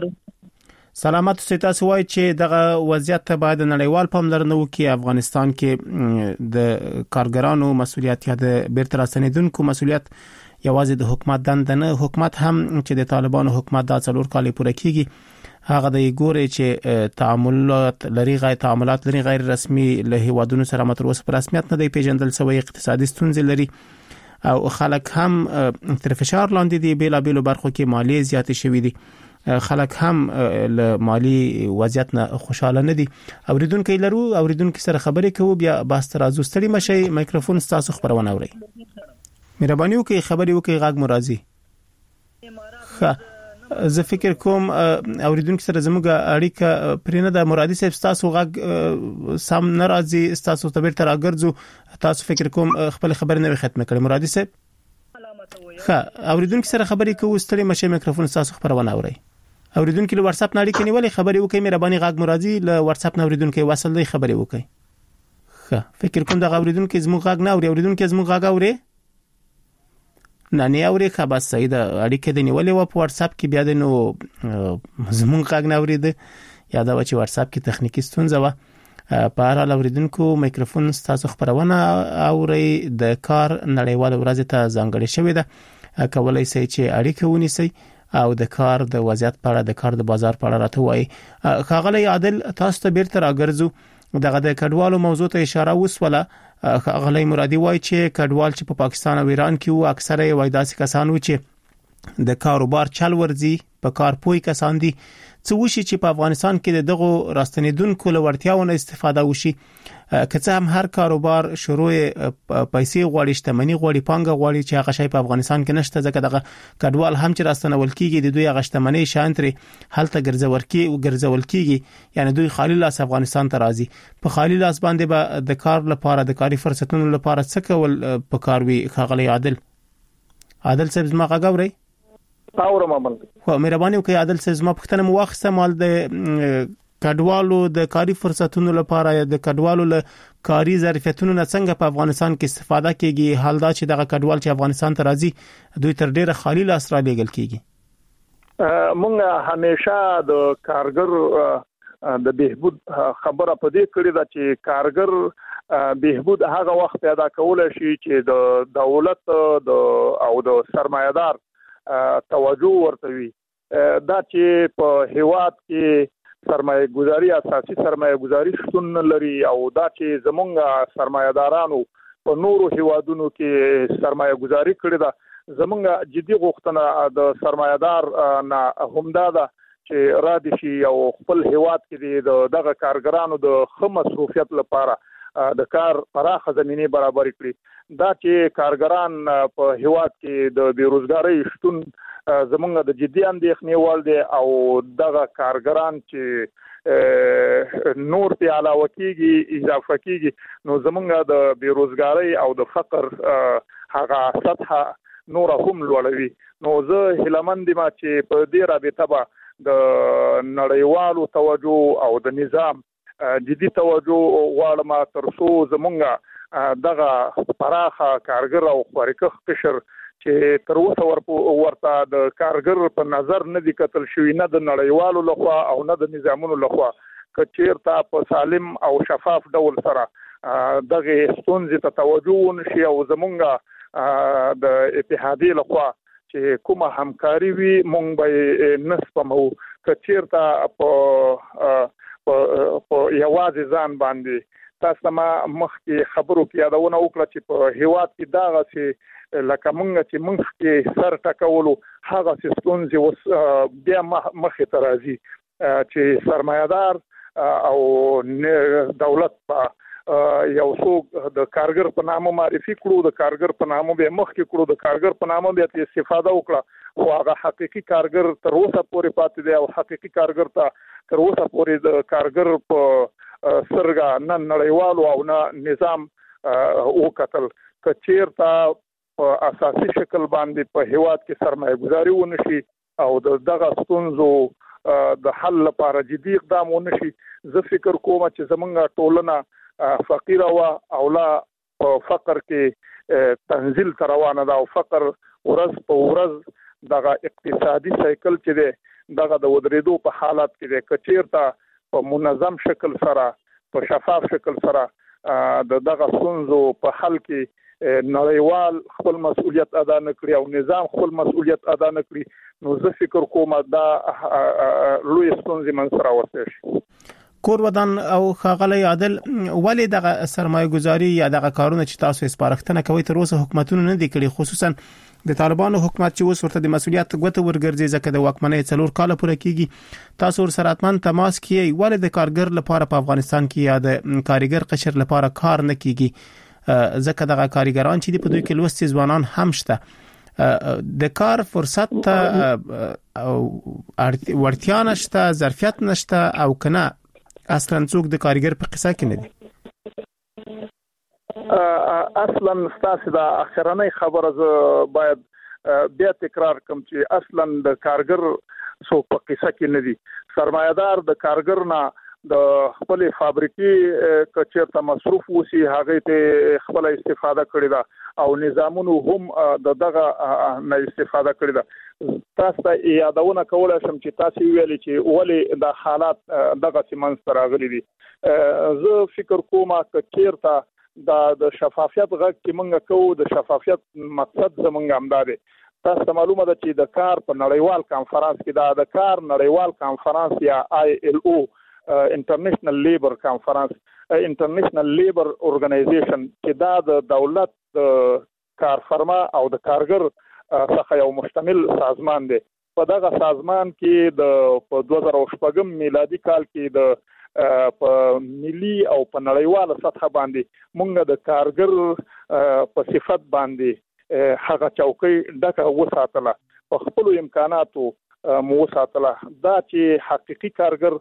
سلامت سیتا سوای چې دغه وضعیت ته باید نړیوال پاملرنه وکړي افغانستان کې د کارګرانو مسولیت یا د بیرته راستنیدونکو مسولیت یوازې د حکومت دنده نه حکومت هم چې د طالبانو حکومت د 4 کال پوره کیږي هغه د ګوري چې تعاملات لري غیر رسمي له هیوادونو سره متروس پر رسمیت نه دی پیژندل سوی اقتصادي ستونزې لري او خلک هم تر فشار لاندې دي بیلابېلو برخو کې مالی زیاتې شوې دي خلک هم له مالی وضعیت نه خوشاله نه دي اوریدونکو سره خبرې کوو بیا باستر ازو ستړي مشي مایکروفون تاسو خبرونه اوري مهرباني وکړئ خبرې وکړئ غږ مرضی زه فکر کوم اوریدونکو سره زموږ اړیکه پرې نه د مرادي صاحب تاسو غږ سم ناراضي تاسو ته بیرته راګرځو تاسو فکر کوم خپل خبر نه ختم کړئ مرادي صاحب اوریدونکو سره خبرې کوو ستړي مشه میکروفون تاسو خبرونه اوري اوریدونکو له واتس اپ نه اړیکه نیولې خبرې وکړئ مهرباني غږ مرادي له واتس اپ نه اوریدونکو وصل دی خبرې وکړئ فکر کوم د اوریدونکو زموږ غږ نه اوریدونکو زموږ غږ اوري نه اوري خبر صحیح ده اړیکه دی نیولې و په واتس اپ کې بیا د نو زموږ غږ نه اورید یا دا چې واتس اپ کې تخنیکی ستونزه و په هر حال اوریدونکو میکروفون تاسو خبرونه اوري د کار نړیوال ورځ ته ځانګړې شوې ده کولای شي چې اړیکه ونیسي او د کار د وضعیت په اړه د کار د بازار په اړه راته وایي خاغلی عادل تاسو ته بیرته راګرځو دغه د کډوالو موضوع ته اشاره وسوله غلې مرادي وای چې کډوال چې په پاکستان او ایران کې وو اکثره وای داسې کسان وو چې د کاروبار چل ورزي په کار پوي کسان دي څه وشي چې په افغانستان کې دغه راستنیدونکو لورتیاونه استفاده وشي که څه هم هر کاروبار شروع پیسې غواړي شتمنۍ غواړي پانګه غواړي چې هغه شی په افغانستان کې نشته ځکه دغه کډوال هم چې راستنول کیږي د دوی هغه شتمنۍ شانتري هلته ګرځول کیږي یعنی دوی خالی لاس افغانستان ته راځي په خالی لاس باندې به د کار لپاره د کاري فرصتونو لپاره څه کول په کار وی خغلی عادل صاحب زما غاوري اورم عمل خو مهرباني وکړئ عادل صاحب زما پښتنه مو واخسته مال د کډوالو د کاري فرصتونو لپاره یا د کډوالو له کاري ظرفیتونو نه څنګه په افغانستان کې استفاده کیږي حال دا چې دغه کډوال چې افغانستان ته راځي دوی تر ډیره خالی لاس را لېږل کیږي مونږ همیشه د کارګر د بهبود خبره په دې کړې ده چې کارګر بهبود هغه وخت پیدا کول شي چې د دولت او د سرمایه‌دار توجه ورته وي دا چې په هیواد کې سرمایه گذاری اساسي سرمایه گذاری شتون لري او دا چې زمونږ سرمایه‌دارانو په نورو هیوادونو کې سرمایه گذاری کړې ده زمونږ جدي غوښتنه د سرمایه‌دار نه همدا ده چې را دي شي او خپل هیواد کې دغه کارګرانو د خه مصروفیت لپاره د کار پراخه زمینه برابر کړي دا چې کارګران په هیواد کې د بیروزګاری شتون زمونږ د جدي اندېښنې وړ دي او دغه کارګران چې نور په علاوه کېږي اضافه کېږي نو زمونږ د بیروزګاری او د فقر هغه سطح نور هم لوړوي نو زه هیلمند یم چې په دې رابطه به د نړیوالو توجه او د نظام جدي توجه غواړم ترڅو زمونږ دغه پراخه کارګر او خورکخ قشر چې تر اوسه ورته د کارګر په نظر نه دي کتل شوی نه د نړیوالو لخوا او نه د نظامونو لخوا کچیرته په سالم او شفاف ډول سره دغه ستونزې ته توجه ونشي او زمونږ د اتحادیې لخوا چې کومه همکاري وي مونږ به نسپمو کچیرته په یوازې ځان باندې تاسو ما مخکې خبرو کې یادونه وکړه چې په هیواد کې داغه چې لکه مونږ چې مونږ کې سر ټکولو هغه ستونزې اوس بیا مخې ته راځي چې سرمایه‌دار او دولت په یو څوک د کارګر په نامه معرفي کړو د کارګر په نامه به مخکې کړو د کارګر په نامه به استفاده وکړه خو هغه حقيقي کارګر تر اوسه پورې پاتې دی او حقيقي کارګر ته تر اوسه پورې د کارګر په سرګه نه نړیوالو او نه نظام وکتل کچیرته په اساسي شکل باندې په هیواد کې سرمایه گذاري ونشي او دغه ستونزو د حل لپاره جدي اقدام ونشي زه فکر کوم چې زمونږ ټولنه فقیره او لا فقر کې تنزل تر روانه ده او فقر ورځ په ورځ دغه اقتصادي سایکل چې دی دغه د ودرېدو په حالت کې دی کچیرته په منظم شکل سره په شفاف شکل سره دغه ستونزو په حل کې نړیوال خپل مسؤلیت ادا نکړي او نظام خپل مسؤلیت ادا نکړي نو زه فکر کوم دا لوی ستونزې من سره ورته شي کور ودان او خاغلی عادل ولی دغه سرمایه گذاری یا دغه کارونه چې تاسو سپارښتنه کوي تر اوسه حکومتونه نه دي کړي خصوصا د طالبانو حکومت چې اوس ورته د مسؤلیت غوته ورګرځي ځکه د واکمنۍ 4 کال پوره کیږي تاسو سره اتمن تماس کیي ولی د کارګر لپاره په افغانستان کې یا د کارګر قشر لپاره کار نه کیږي ځکه دغه کارګران چې په دوی کې لوستي ځوانان هم شته د کار فرصت ته ورتیا نشته ظرفیت نشته او کنه اصلا څوک د کارګر په قصه کې نه دي اصلا ستاسو د اخرنۍ خبره ز باید بیا تکرار کوم چې اصلا د کارګر څوک په قصه کې نه دي سرمایه‌دار د کارګر نه د خپل فابریکې کچېرته مصروف وسی هغه ته خپل استفاده کړی دا او نظامونو هم دغه نه استفاده کړی دا تاسو ته یادونه کولای شم چې تاسو ویلي چې ولی د حالات دغه سیمن سره غلي دي زه فکر کوم چې د شفافیت غږ کې مونږ کوو د شفافیت مقصد زمونږ همدا دی تاسو معلومه ده چې د کار په نړیوال کانفرنس کې د کار نړیوال کانفرنس یا ILO انټرنیشنل لیبر کانفرنس انټرنیشنل لیبر اورګنایزیشن چې دا د دولت کارفرما او د کارګر څخه یو مشتمل سازمان دی. په دغه سازمان کې په 2016 میلادي کال کې د په ملي او په نړیواله سطح باندې موږ د کارګر په صفت باندې هغه چوکۍ ډکه وساتله، په خپل امکاناتو مو وساتله. دا چې حقيقي کارګر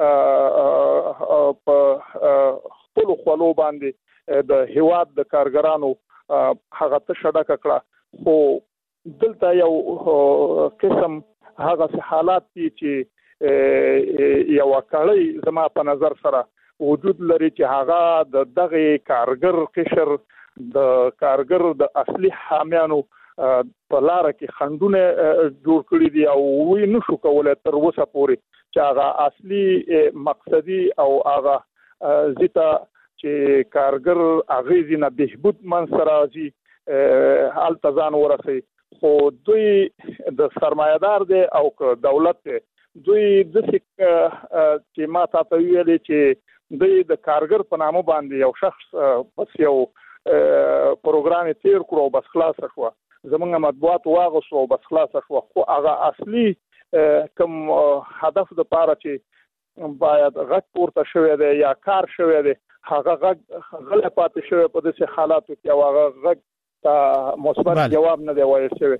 په خپل خپلو باندې د هیواد د کارګرانو هغه ته ډکه کړه. خو دلته یو قسم هغه حالات دي چې یو کړی زما په نظر سره وجود لري چې هغه د دغه کارګر قشر د کارګر د اصلي حامیانو په لار کې خندونه جوړ کړی دي او وی نشو کولای تر اوسه پورې چې هغه اصلي مقصدی او هغه زیته چې کارګر اغیزي نه بهبود منصراجي التزان ورسي. خو دوی د سرمایدار دی او دولت دی، دوی د چې ما تاسو ویلي چې دوی د کارګر په نامه باندې یو شخص بس یو پروګرام تیر کړو بس خلاص شو، زمونږ مطبوعات واغسو بس خلاص شو. خو هغه اصلي کوم هدف د پاره چې باید غږ پورته شوی دی یا کار شوی دی هغه غږ غلط پاتې شوی په داسې حالاتو کې او هغه غږ مثبت جواب نه دی وایي شوی.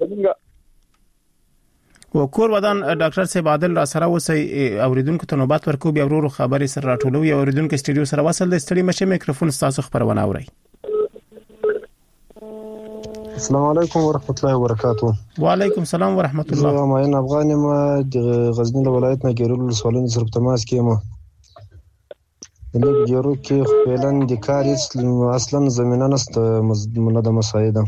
زمونږ وکور ودان ډاکټر صاحب عادل را سره وسی اوریدونکو ته نوبت ورکو بیا ورو خبرې سره راټولو. یا اوریدونکو سټډیو سره وصل د ستړي مشه میکروفون تاسو خبرونه اوري. السلام علیکم ورحمت الله وبرکاتہ. وعلیکم السلام ورحمت الله. زه ماین افغان ما د غزنی ولایت نه ګیرول سوالین سره تماس کیم. د ګیرو کې خپلن د کار اصلا زمينه نست منظمه مساعده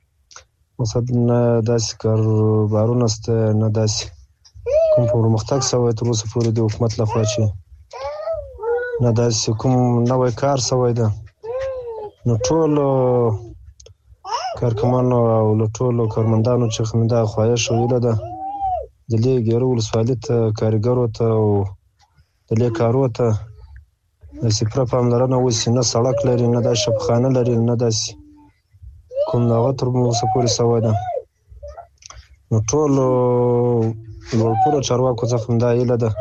مثلا داس کاروبارونه است نه داس کوم پرمختګ سوی تر اوسه پورې د حکومت لخوا چې نه داس کوم نوې کار سوی ده. نو ټول کارکمانو او ټول کارمندانو چې خمنده خواهش ویل ده د لې ګیرو ولسوالۍ ته کارګرو ته او د لې کارو ته سپره پاملرنه وسی نه سړک لري نه د شپخانه لري نه د کوم نوغه تر موسه پورې سوی ده. نو ټول لوړپوړو چارواکو څخه دا ایله ده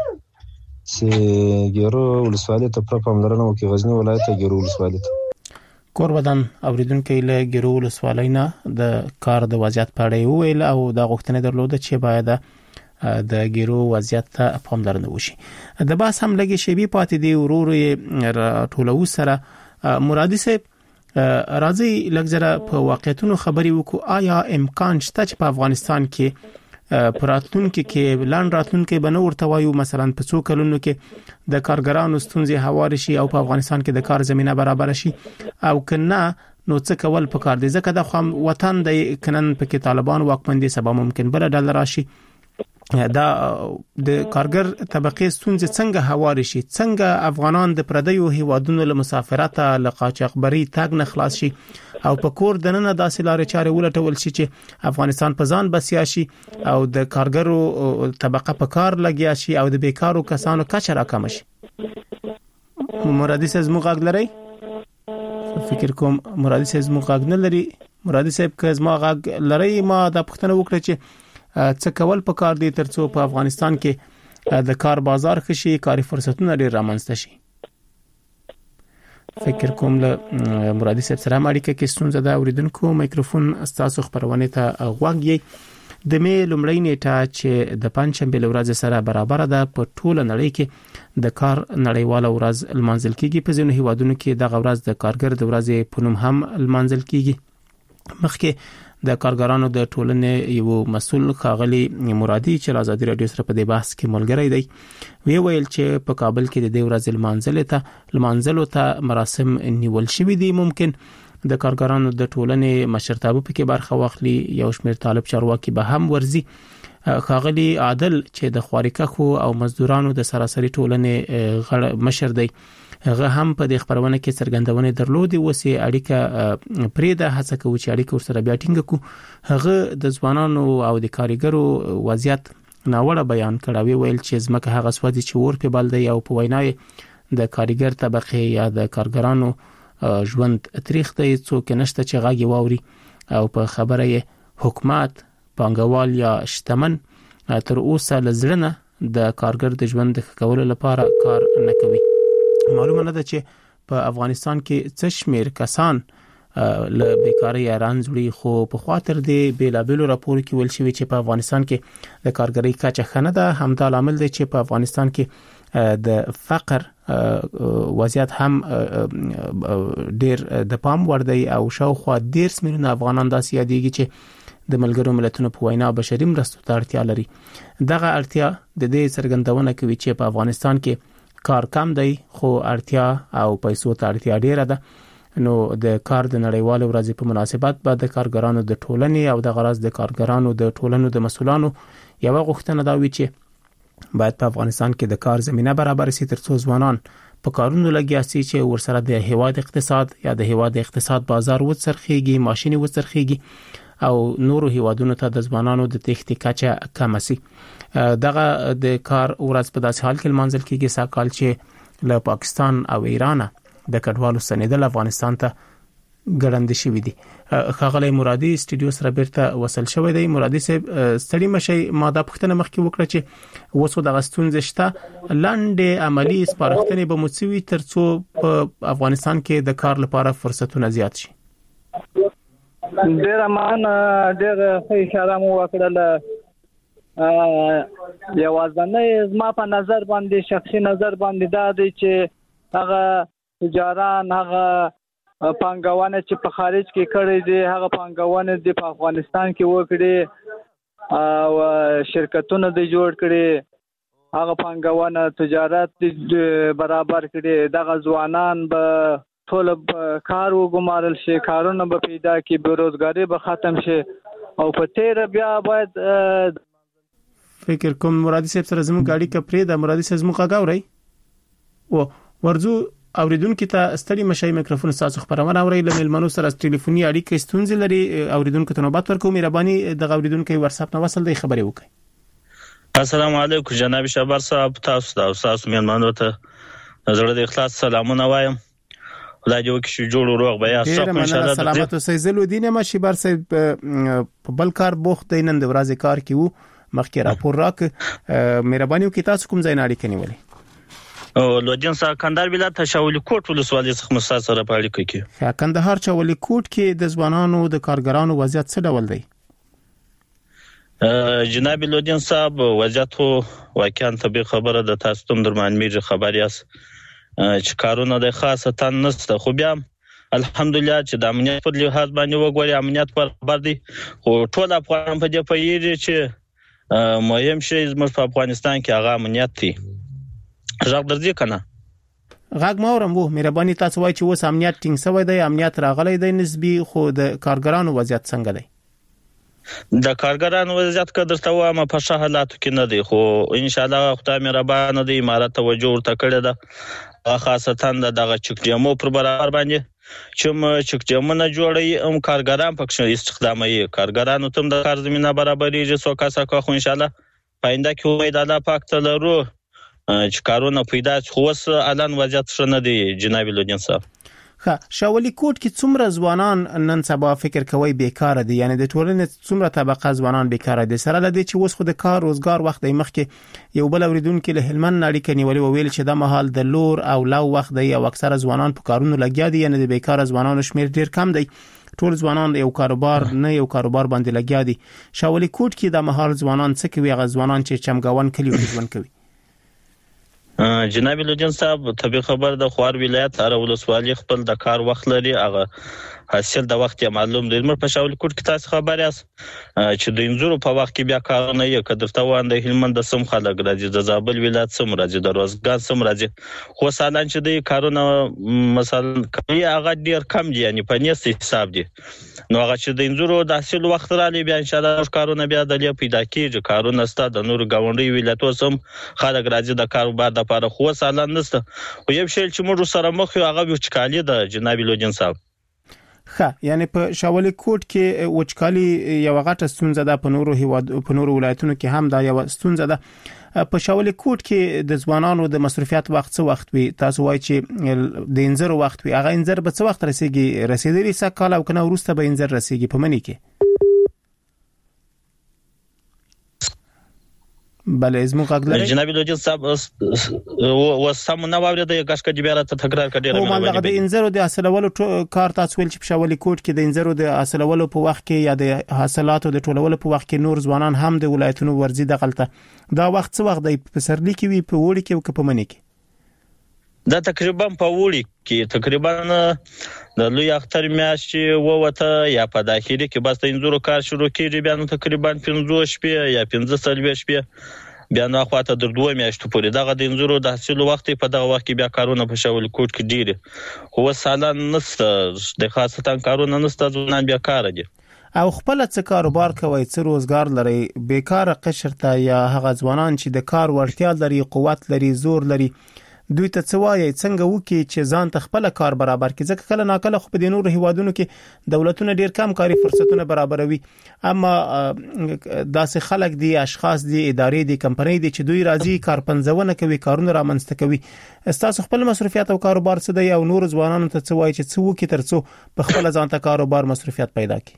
چې ګیرو ولسوالۍ ته پره پاملرنه وکړي. غزنی ولایت ته ګیرو ولسوالۍ ته کور ودان اوریدونکو له ګیرو ولسوالۍ نه د کار د وضعیت په اړه ویل او د غوښتنې درلوده چې باید د ګیرو وضعیت ته پاملرنه وشي. د باس هم لګي شی پاتې دی ورور ټولو سره مرادي صاحب راځي لګزره په واقعیتونو خبري وکړو. آیا امکان شته چې په افغانستان کې پراتلونکو کې لاند راتلونکو بنو ورته وایو مثلا په څو کلونو کې د کارګرانو ستونزې هوار شي او په افغانستان کې د کار زمينه برابر شي او کنه نو څه کول پکار دي ځکه د خام وطن د کنن په کې طالبان واکمن دي سبا ممکن بل ډول راشي. دا د کارګر طبقه ستونزې څنګه هوار شي، څنګه افغانان د پردیو هیوادونو له مسافرت له قاچاقبري تاګ نه خلاص شي او په کور دننه داسې لارې چارې ولټول شي چې افغانستان په ځان بسیا شي او د کارګرو طبقه په کار لګیا شي او د بیکارو کسانو کچه راکم شي. مرادي صاحب مغاګ لري فکر کوم مرادي صاحب مغاګ نه لري. مرادي صاحب که زما غاګ لري ما د پښتنه وکړه چې څه کول پکار دي ترڅو په افغانستان کې د کار بازار خشي کاري فرصتونه ډیر رامنځته شي. فکر کوم له مرادي صاحب سره اړیکه کې ستونزه ده. اوریدونکو میکروفون تاسو خبرونه ته غوږی د می لومړی نیټه چې د پنځشنبه ورځ سره برابر ده په ټوله نړۍ کې د کار نړیواله ورځ المنزل کېږي. په ځینو هیوادونو کې د ورځ د کارګر د ورځې په نوم هم المنزل کېږي. مخکې د کارګرانو د ټولنې یو مسول خاغلی مرادي چې آزادي رادیو سره په دې بحث کې ملګری دی ویل چې په کابل کې د دې ورځ المنزل ته مراسم نیول شوی دي. ممکن د کارګرانو د ټولنې مشرتابه پکې برخه واخلي. یو شمېر طالب چارواکي به هم ورزي. خاغلی عادل چې د خوارکخو او مزدورانو د سراسري ټولنې مشر دی هغه هم په دې خبرونه کې څرګندونه درلودي. وسه اړیکه پرې د هڅه کوي چې اړیکه ورسره بیا ټینګ کو. هغه د ځوانانو او د کارګرو وضعیت ناوړه بیان کړی ویل چې زمکه هغه سوادي چې ور په بل دی او په وینای د کارګر طبقه یا د کارګرانو ژوند تاریخ ته څوک نشته چې غاګي واوري او په خبره حکومت پانګوال یا شتمن تر اوسه لزړنه د کارګر د ژوند د کولو لپاره کار نه کوي. معلومه نه ده چې په افغانستان کې څه شمیر کسان له بیکاری رانځوړي، خو په خاطر د بیلابلو راپور کې ویل شوی چې په افغانستان کې د کارګرۍ کچه خنه ده. همدا عامل دی چې په افغانستان کې د فقر وضعیت هم ډیر د پام وړ دی او شاوخوا 10 میلیون افغانان داسې یادېږي چې د ملګرو ملتونو په وینا بشري مرستو ته اړتیا لري. دغه اړتیا د دې څرګندونه کوي چې په افغانستان کې کار کم دی خو اړتیا او پیسو ته اړتیا ډیره ده. نو د کار د نړیوال ورځې په مناسبت به د کارګرانو د ټولنې او د غرض د کارګرانو د ټولنو د مسؤلانو یو غوښتنه دا وی چې باید په افغانستان کې د کار زمينه برابر شي ترڅو ځوانان په کارونو لګیا شي چې ورسره د هیواد اقتصاد یا د هیواد اقتصاد بازار وڅرخيږي، ماشيني وڅرخيږي او نورو هیوادونو ته د ځوانانو د تختی کچه کم شي. دغه د کار ورځ په داسې حال کې منځل کېږي ساکال چې له پاکستان او ایران د کډوالو سندل افغانستان ته ګړندې شوې دي. خغلی مرادي سټډیو سره بیرته وصل شوی دی. مرادي صاحب ستړي مشي ماده پښتنه مخکې وکړه چې وسو د غستون زشته لاندې عملی سپارښتنې به موثوي ترڅو په افغانستان کې د کار لپاره فرصتونه زیات شي. ډیر مان ډیر اشاره مو وکړه. یوازنه زما په نظر باندې شخصي نظر باندې دا دی چې هغه تجاران هغه پانګوان چې په خارج کې کړي دي هغه پانګوان د په افغانستان کې وکړي او شرکتونه د جوړ کړي هغه پانګوان تجارت برابر کړي. دغه ځوانان به ټول کار وګمارل شي، کارونه به پیدا کی، بیروزګاری به ختم شي او په تیر بیا باید فکر کوم مرادي صاحب سره زموږ گاډي کپري د مرادي صاحب زموږ غاوري او ورزو اوریدونکو ته ستړي مشي میکروفون تاسو خبرونه اوري له ملمنو سره ټلیفوني اړیکه ستونزې لري. اوریدونکو ته نوبت ورکوم. مهرباني د اوریدونکو واتس اپ نو وصل دی خبري وکړئ. السلام علیکم جناب شابر صاحب، تاسو ملمنو ته زړه د اخلاص سلامونه وایم. خدای دې وکړي چې جوړ روغ بیا صاحب ان شاء الله. سلامت اوسئ. زلودین ماشي بار صاحب په بل کار بوخت دینن د ورځې کار کیو مخکې راپور راک. مهرباني وکړئ تاسو کوم ځای نه اړیکه نیولې؟ او لودین صاحب کندهار ولایت شاولي کوټ ولسوالۍ څخه مستاسو سره په اړیکه کې. کندهار شاولي کوټ کې د ځوانانو د کارګرانو وضعیت څه ډول دی؟ جناب لودین صاحب وضعیت واقعا طبي خبره د تاسو تم درمان میږي خبر یاس چې کارونه د خاصه نسته، خو بیا الحمدلله چې د امنیت په لحاظ باندې وګوري امنیت پر خبر دي. خو ټول افغان په دې پیږي چې مهم شی زموږ په افغانستان کې هغه امنیت دی. ځاګ درځي کنه غاګ مورم وو. مهرباني تاسو وایي چې اوس امنیت ټینګ شوی دی، امنیت راغلی دی نسبی، خو د کارګرانو وضعیت څنګه دی؟ د کارګرانو وضعیت که درته وایم په ښه حالاتو کې نه دی، خو ان شاء الله خدای مهربان دی. امارات توجه ورته کړې ده خاصتا دغه چک ډیمو پر برابر باندې چې چک ډیمونه جوړي کارګران پکې استخدامي. کارګرانو ته د کار زمينه برابرېږي سو کاسه کو خو ان شاء الله پاینده کې امید الله پاک ته لرو چې کارونه پیدا شي. اوس الان وضعیت ښه نه دی جناب لودین صاحب. شاولي کوټ کې څومره ځوانان نن سبا فکر کوي بیکار دي؟ یعنی د ټولنې څومره طبقه ځوانان بیکار دي؟ سره د دې چې اوس خو د کار روزګار وخت دی. مخکې یو بل اوریدونکو له هلمند اړیکه نیولې ویل چې د مهال د لور او لو وخت دی او اکثره ځوانان په کارونو لګیا دي. یعنی د بیکار ځوانانو شمیر ډیر کم دی. ټول ځوانان یو کاروبار نه یو کاروبار باندې لګیا دي. شاولي کوټ کې د مهال ځوانان څه کوي؟ هغه ځوانان چې چمګاون کلی ژوند کوي. جناب لودین صاحب طبي خبر د خوار ولایت هر ولسوالۍ خپل د کار وخت لري. هغه حاصل د وخت معلوم دی. مر په شاول کوټ کې تاسو خبر یاست چې د انځورو په وخت کې بیا کارونه یې کدرته وانه هلمند د سم خلک راځي، د زابل ولایت سم راځي، د روزګان سم راځي. خو سالان چې د کارونه مثلا کوي هغه ډیر کم دي، یعنی په نیست حساب دي. نو هغه چې د انځورو د حاصل وخت را لې بیا ان شاء الله کارونه بیا د لې پیدا کیږي. کارونه ست د نور گاونډي ولایتو سم خلک راځي د کاروبار د لپاره. خو سالان نسته. خو یو شی چې موږ سره مخ یو هغه وچکالي د جناب لودین صاحب. یعنی په شاولي کوټ کې وچکالي یو غټه ستونزه ده. په نورو ولایتونو کې هم دا یو ستونزه ده. په شاولي کوټ کې د ځوانانو د مصرفیات وخت څه وخت وي؟ تاسو وایي چې د انځر وخت وي. هغه انځر به څه وخت رسیدلی سکه او کنه ورسته به انځر رسیږي په منی کې؟ بله زموږ غږ لري جناب لوجن صاحب و سم نو اوریدل غشکه دی بیا ته تکرار کړي او مالغه د انځرو د حاصلولو کار تاسو ول چې په شاولي کوټ کې د انځرو د حاصلولو په وخت کې یا د حاصلاتو د ټولولو په وخت کې نور ځوانان هم د ولایتونو ورزي د غلطه دا وخت څه وخت د پسرلی کې وي په وړي کې او په منی کې دا تقریبا په وړي کې تقریبا د لوی اختر میاشتې ووته یا په داخلي کې بس د انځرو کار شروع کیږي بیا نو تقریبا 15 شپې یا 15 شپې بیا نو خواته د 2 میاشتو پورې دغه د انځرو د حاصل وخت په دغه وخت کې بیا کارونه په شاول کوټ کې ډیره خو سالان نسته د خاصه کارونه نسته ځوانان بیا کار دي او خپل څه کاروبار کوي څه روزګار لري بیکاره قشر ته یا هغه ځوانان چې د کار وړتیا لري قوت لري زور لري دوی ته څه وایي څنګه وکي چې ځان ته خپل کار برابر کړي ځکه کله ناکله خو په نورو هیوادونو کې دولتونه ډیر کم کاري فرصتونه برابروي اما داسې خلک دي اشخاص دي ادارې دي کمپنۍ دي چې دوی راځي کارپنځونه کوي کارونه رامنځته کوي تاسو خپل مصرفیات او کاروبار څه دی او نور ځوانانو ته څه وایي چې څه وکي ترڅو په خپل ځان ته کاروبار مصرفیات پیدا کړي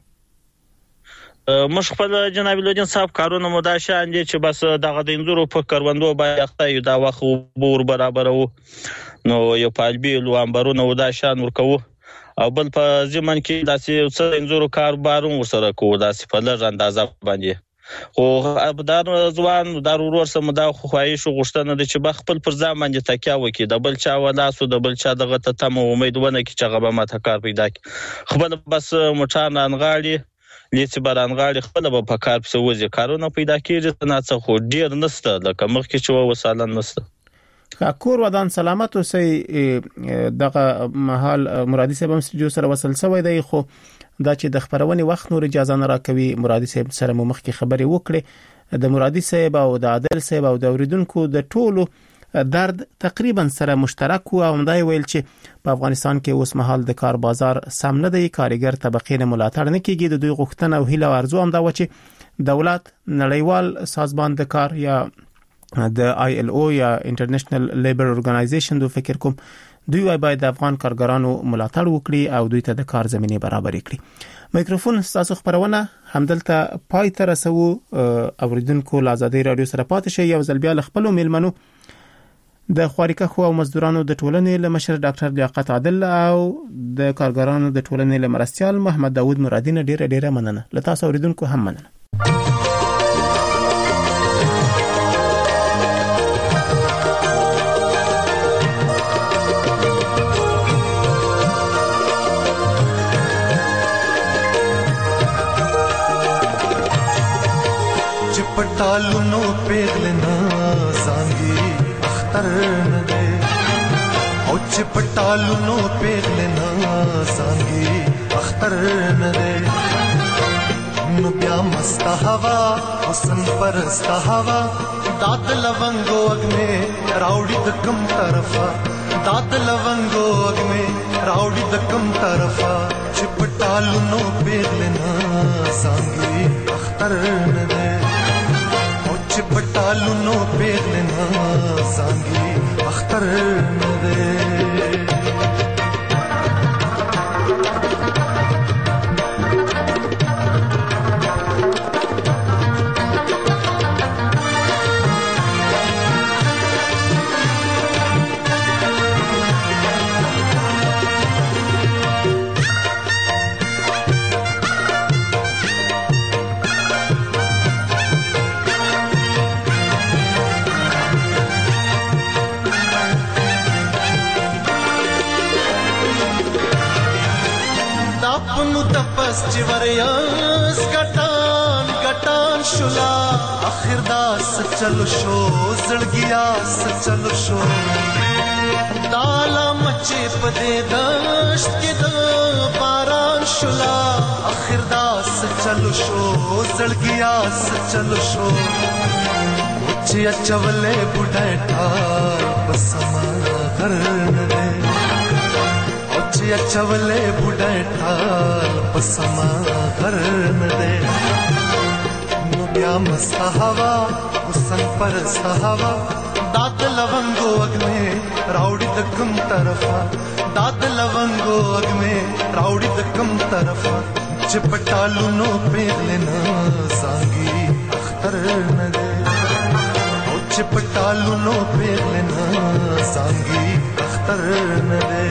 مش خپل جناب لوجن صاحب کارونه مداشان دي چې بس دغه د انځورو په کاروندو باندې یو دا وخت بور برابر وو نو یو پالبي لوامبرونه وداشان ورکو او بل په ځمن کې داسې څه انځورو کاروبارون وسره کوو داسې په لږ اندازه باندې خو ابدار ځوان د ورور سم دا خواهش غوښتنه دي چې خپل پر ځان باندې تکیه وکړي د بل چا ولاسو د بل چا دغه ته تم امیدونه کې چې غو ما ته کار پیدا کړي خپل بس مټان انغاړي لیڅ بارانغاړي خپل په کار په وځي کارونه پیدا کیږي نه څه خو ډیر نسته لکه مخکې چې وسالن نسته کور ودان سلامت اوسې دغه محل مرادي صاحب هم جو سره وصل سوی دی خو دا چې د خبرونې وخت نور اجازه نه راکوي مرادي صاحب سره مخکې خبري وکړي د مرادي صاحب او د عادل صاحب او د اوریدونکو د ټولو درد تقریبا سره مشترک او همدای ویل چې په افغانستان کې اوس مهال د کار بازار سم نه دی کارګر طبقې نه ملاتړ نه کیږي د دوی غوښتنه او هیله ارزو هم دا و چې دولت نړیوال سازمان د کار یا د ILO یا انټرنیشنل لیبر اورګنایزیشن دوی فکر کوم دوی باید د افغان کارګرانو ملاتړ وکړي او دوی ته د کار زمينه برابر کړي میکروفون تاسو خبرونه همدلته پای ته رسو اوریدونکو لازادي رادیو سره پاتې شي یو ځل بیا خپل میلمنو د خوارکه خو او مزدورانو د ټولنې لمشر ډاکټر لیاقت عادل او د کارګرانو د ټولنې لمرستيال محمد داوود مرادي نه ډیره مننه لته اوریدونکو هم مننه چپټالو نو پیغلنا سانګي اختر نه دے او چپټالو نو پیغلنا سانګي اختر نه دے نو بیا مست هوا حسن پرست هوا داد لونګو اګمه راوډي د کم طرفا داد لونګو اګمه راوډي د کم طرفا چپټالو نو پیغلنا سانګي اختر نه دے چپټالو نو پیغلنا سانګي اختر نه دے چورياس ګټان ګټان شولا اخر داس چلو شو زړګیا چلو شو تالا مچې پدې دشت کې د باران شولا اخر داس چلو شو زړګیا چلو شو چې چولې بډایټا بسما غرن دې چې چولې بډایټا بسما غرن دې نو بیا مست هوا حسن پر هوا داد لونګو اګمه راوډي د کوم طرفا داد لونګو اګمه راوډي د کوم طرفا چپټالو نو پیغلنا سانګي اختر نه دې چپټالو نو پیغلنا سانګي اختر نه ده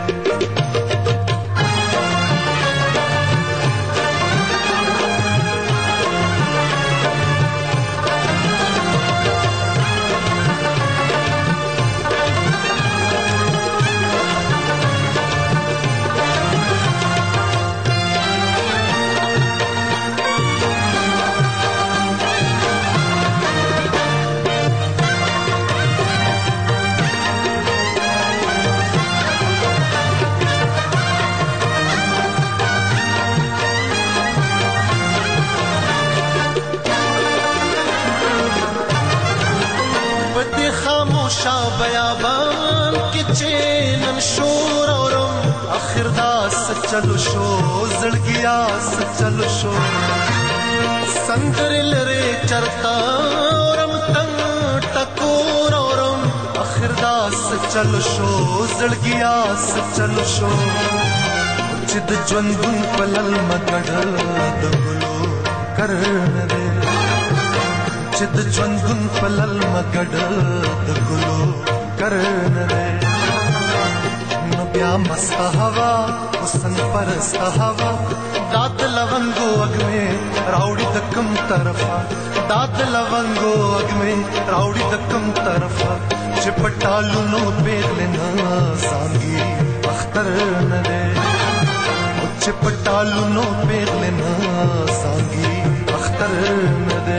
بیابان کې چینن شور اورم اخر داس چلو شو زړګیا چلو شو سندر لره چرتا اورم تنگ ټکور اورم اخر داس چلو شو زړګیا چلو شو چې د ژوندون پلل مګړ د ګلو کرن دې چې د ژوندون پلل مګړ د ګلو کرن دے نو بیا مست ہوا حسن پرست ہوا داد لونگو اگ میں راوڑی دکم طرفا داد لونگو اگ میں راوڑی دکم طرفا چپٹالو نو پیغلنا سانگی اختر ندے چپٹالو نو پیغلنا سانگی اختر ندے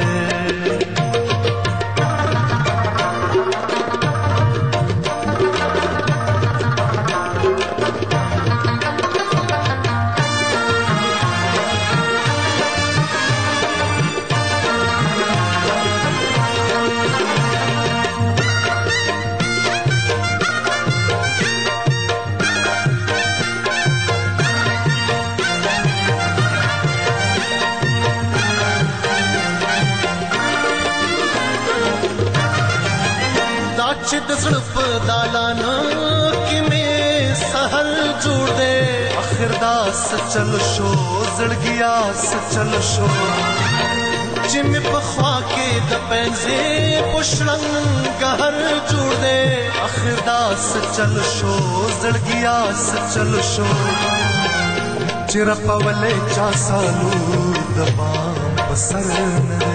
چې د زړه په دالانه کې مې سحر جوړ دے اخر داس چلو شو زړګیا چلو شو چې مې په خوا کې د پنځه پښړنګ غهر جوړ دے اخر داس چلو شو زړګیا چلو شو چې رپولې چا سالو د بام په سر نه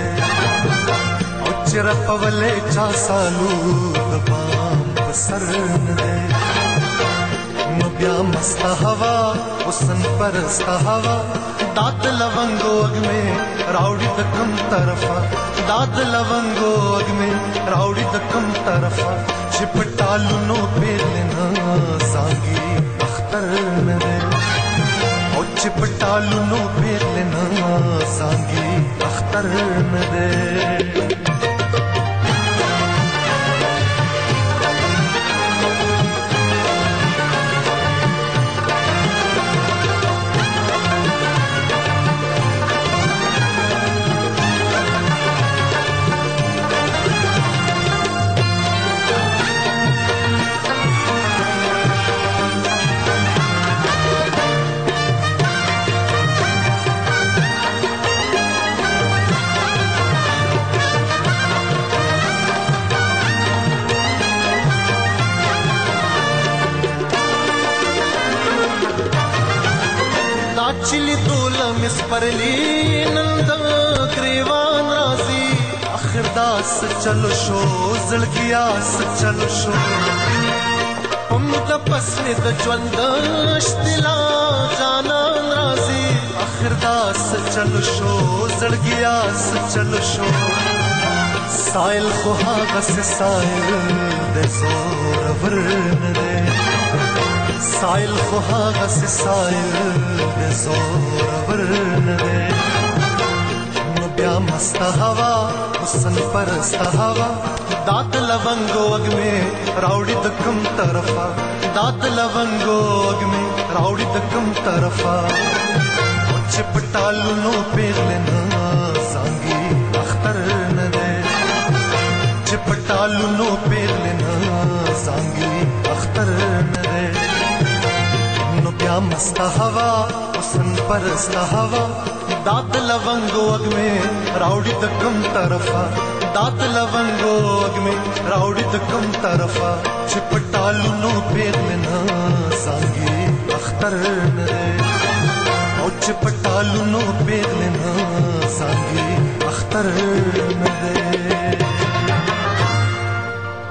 چرپ ولے چا سالو دبام بسر ندے نو بیا مست ہوا حسن پرست ہوا داد لونگو اگ میں راوڑی دکم طرفا داد لونگو اگ میں راوڑی دکم طرفا چپٹالو نو پیغلنا سانگی اختر ندے او چپٹالو نو پیغلنا سانگی اختر ندے چلی دولم اس پرلی نند گریوان رازی اخر داس چلو شو زړګیا چلو شو هم د پسنه د ژوند شتلا جانان رازی اخر داس چلو شو زړګیا چلو شو سائل خو هغه سائل د زور ورن دے سائل خو هغه سائل د زور ورن دے نو بیا مست ہوا حسن پرست ہوا داد لونگو اگ میں راوڑی دکم طرفا داد لونگو اگ میں راوڑی دکم طرفا چپٹالو نو پیغلنا سانگی اختر ندے چپٹالو نو پیغلنا سانگی اختر ندے نو بیا क्या मस्त हवा हुस्न परस्त हवा दात लवंगो अग में राउडी द कम तरफा दात लवंगो अग में राउडी द कम तरफा चिपटालू नो पेगलना सांगे अख्तर नरे ओ चिपटालू नो पेगलना सांगे अख्तर नरे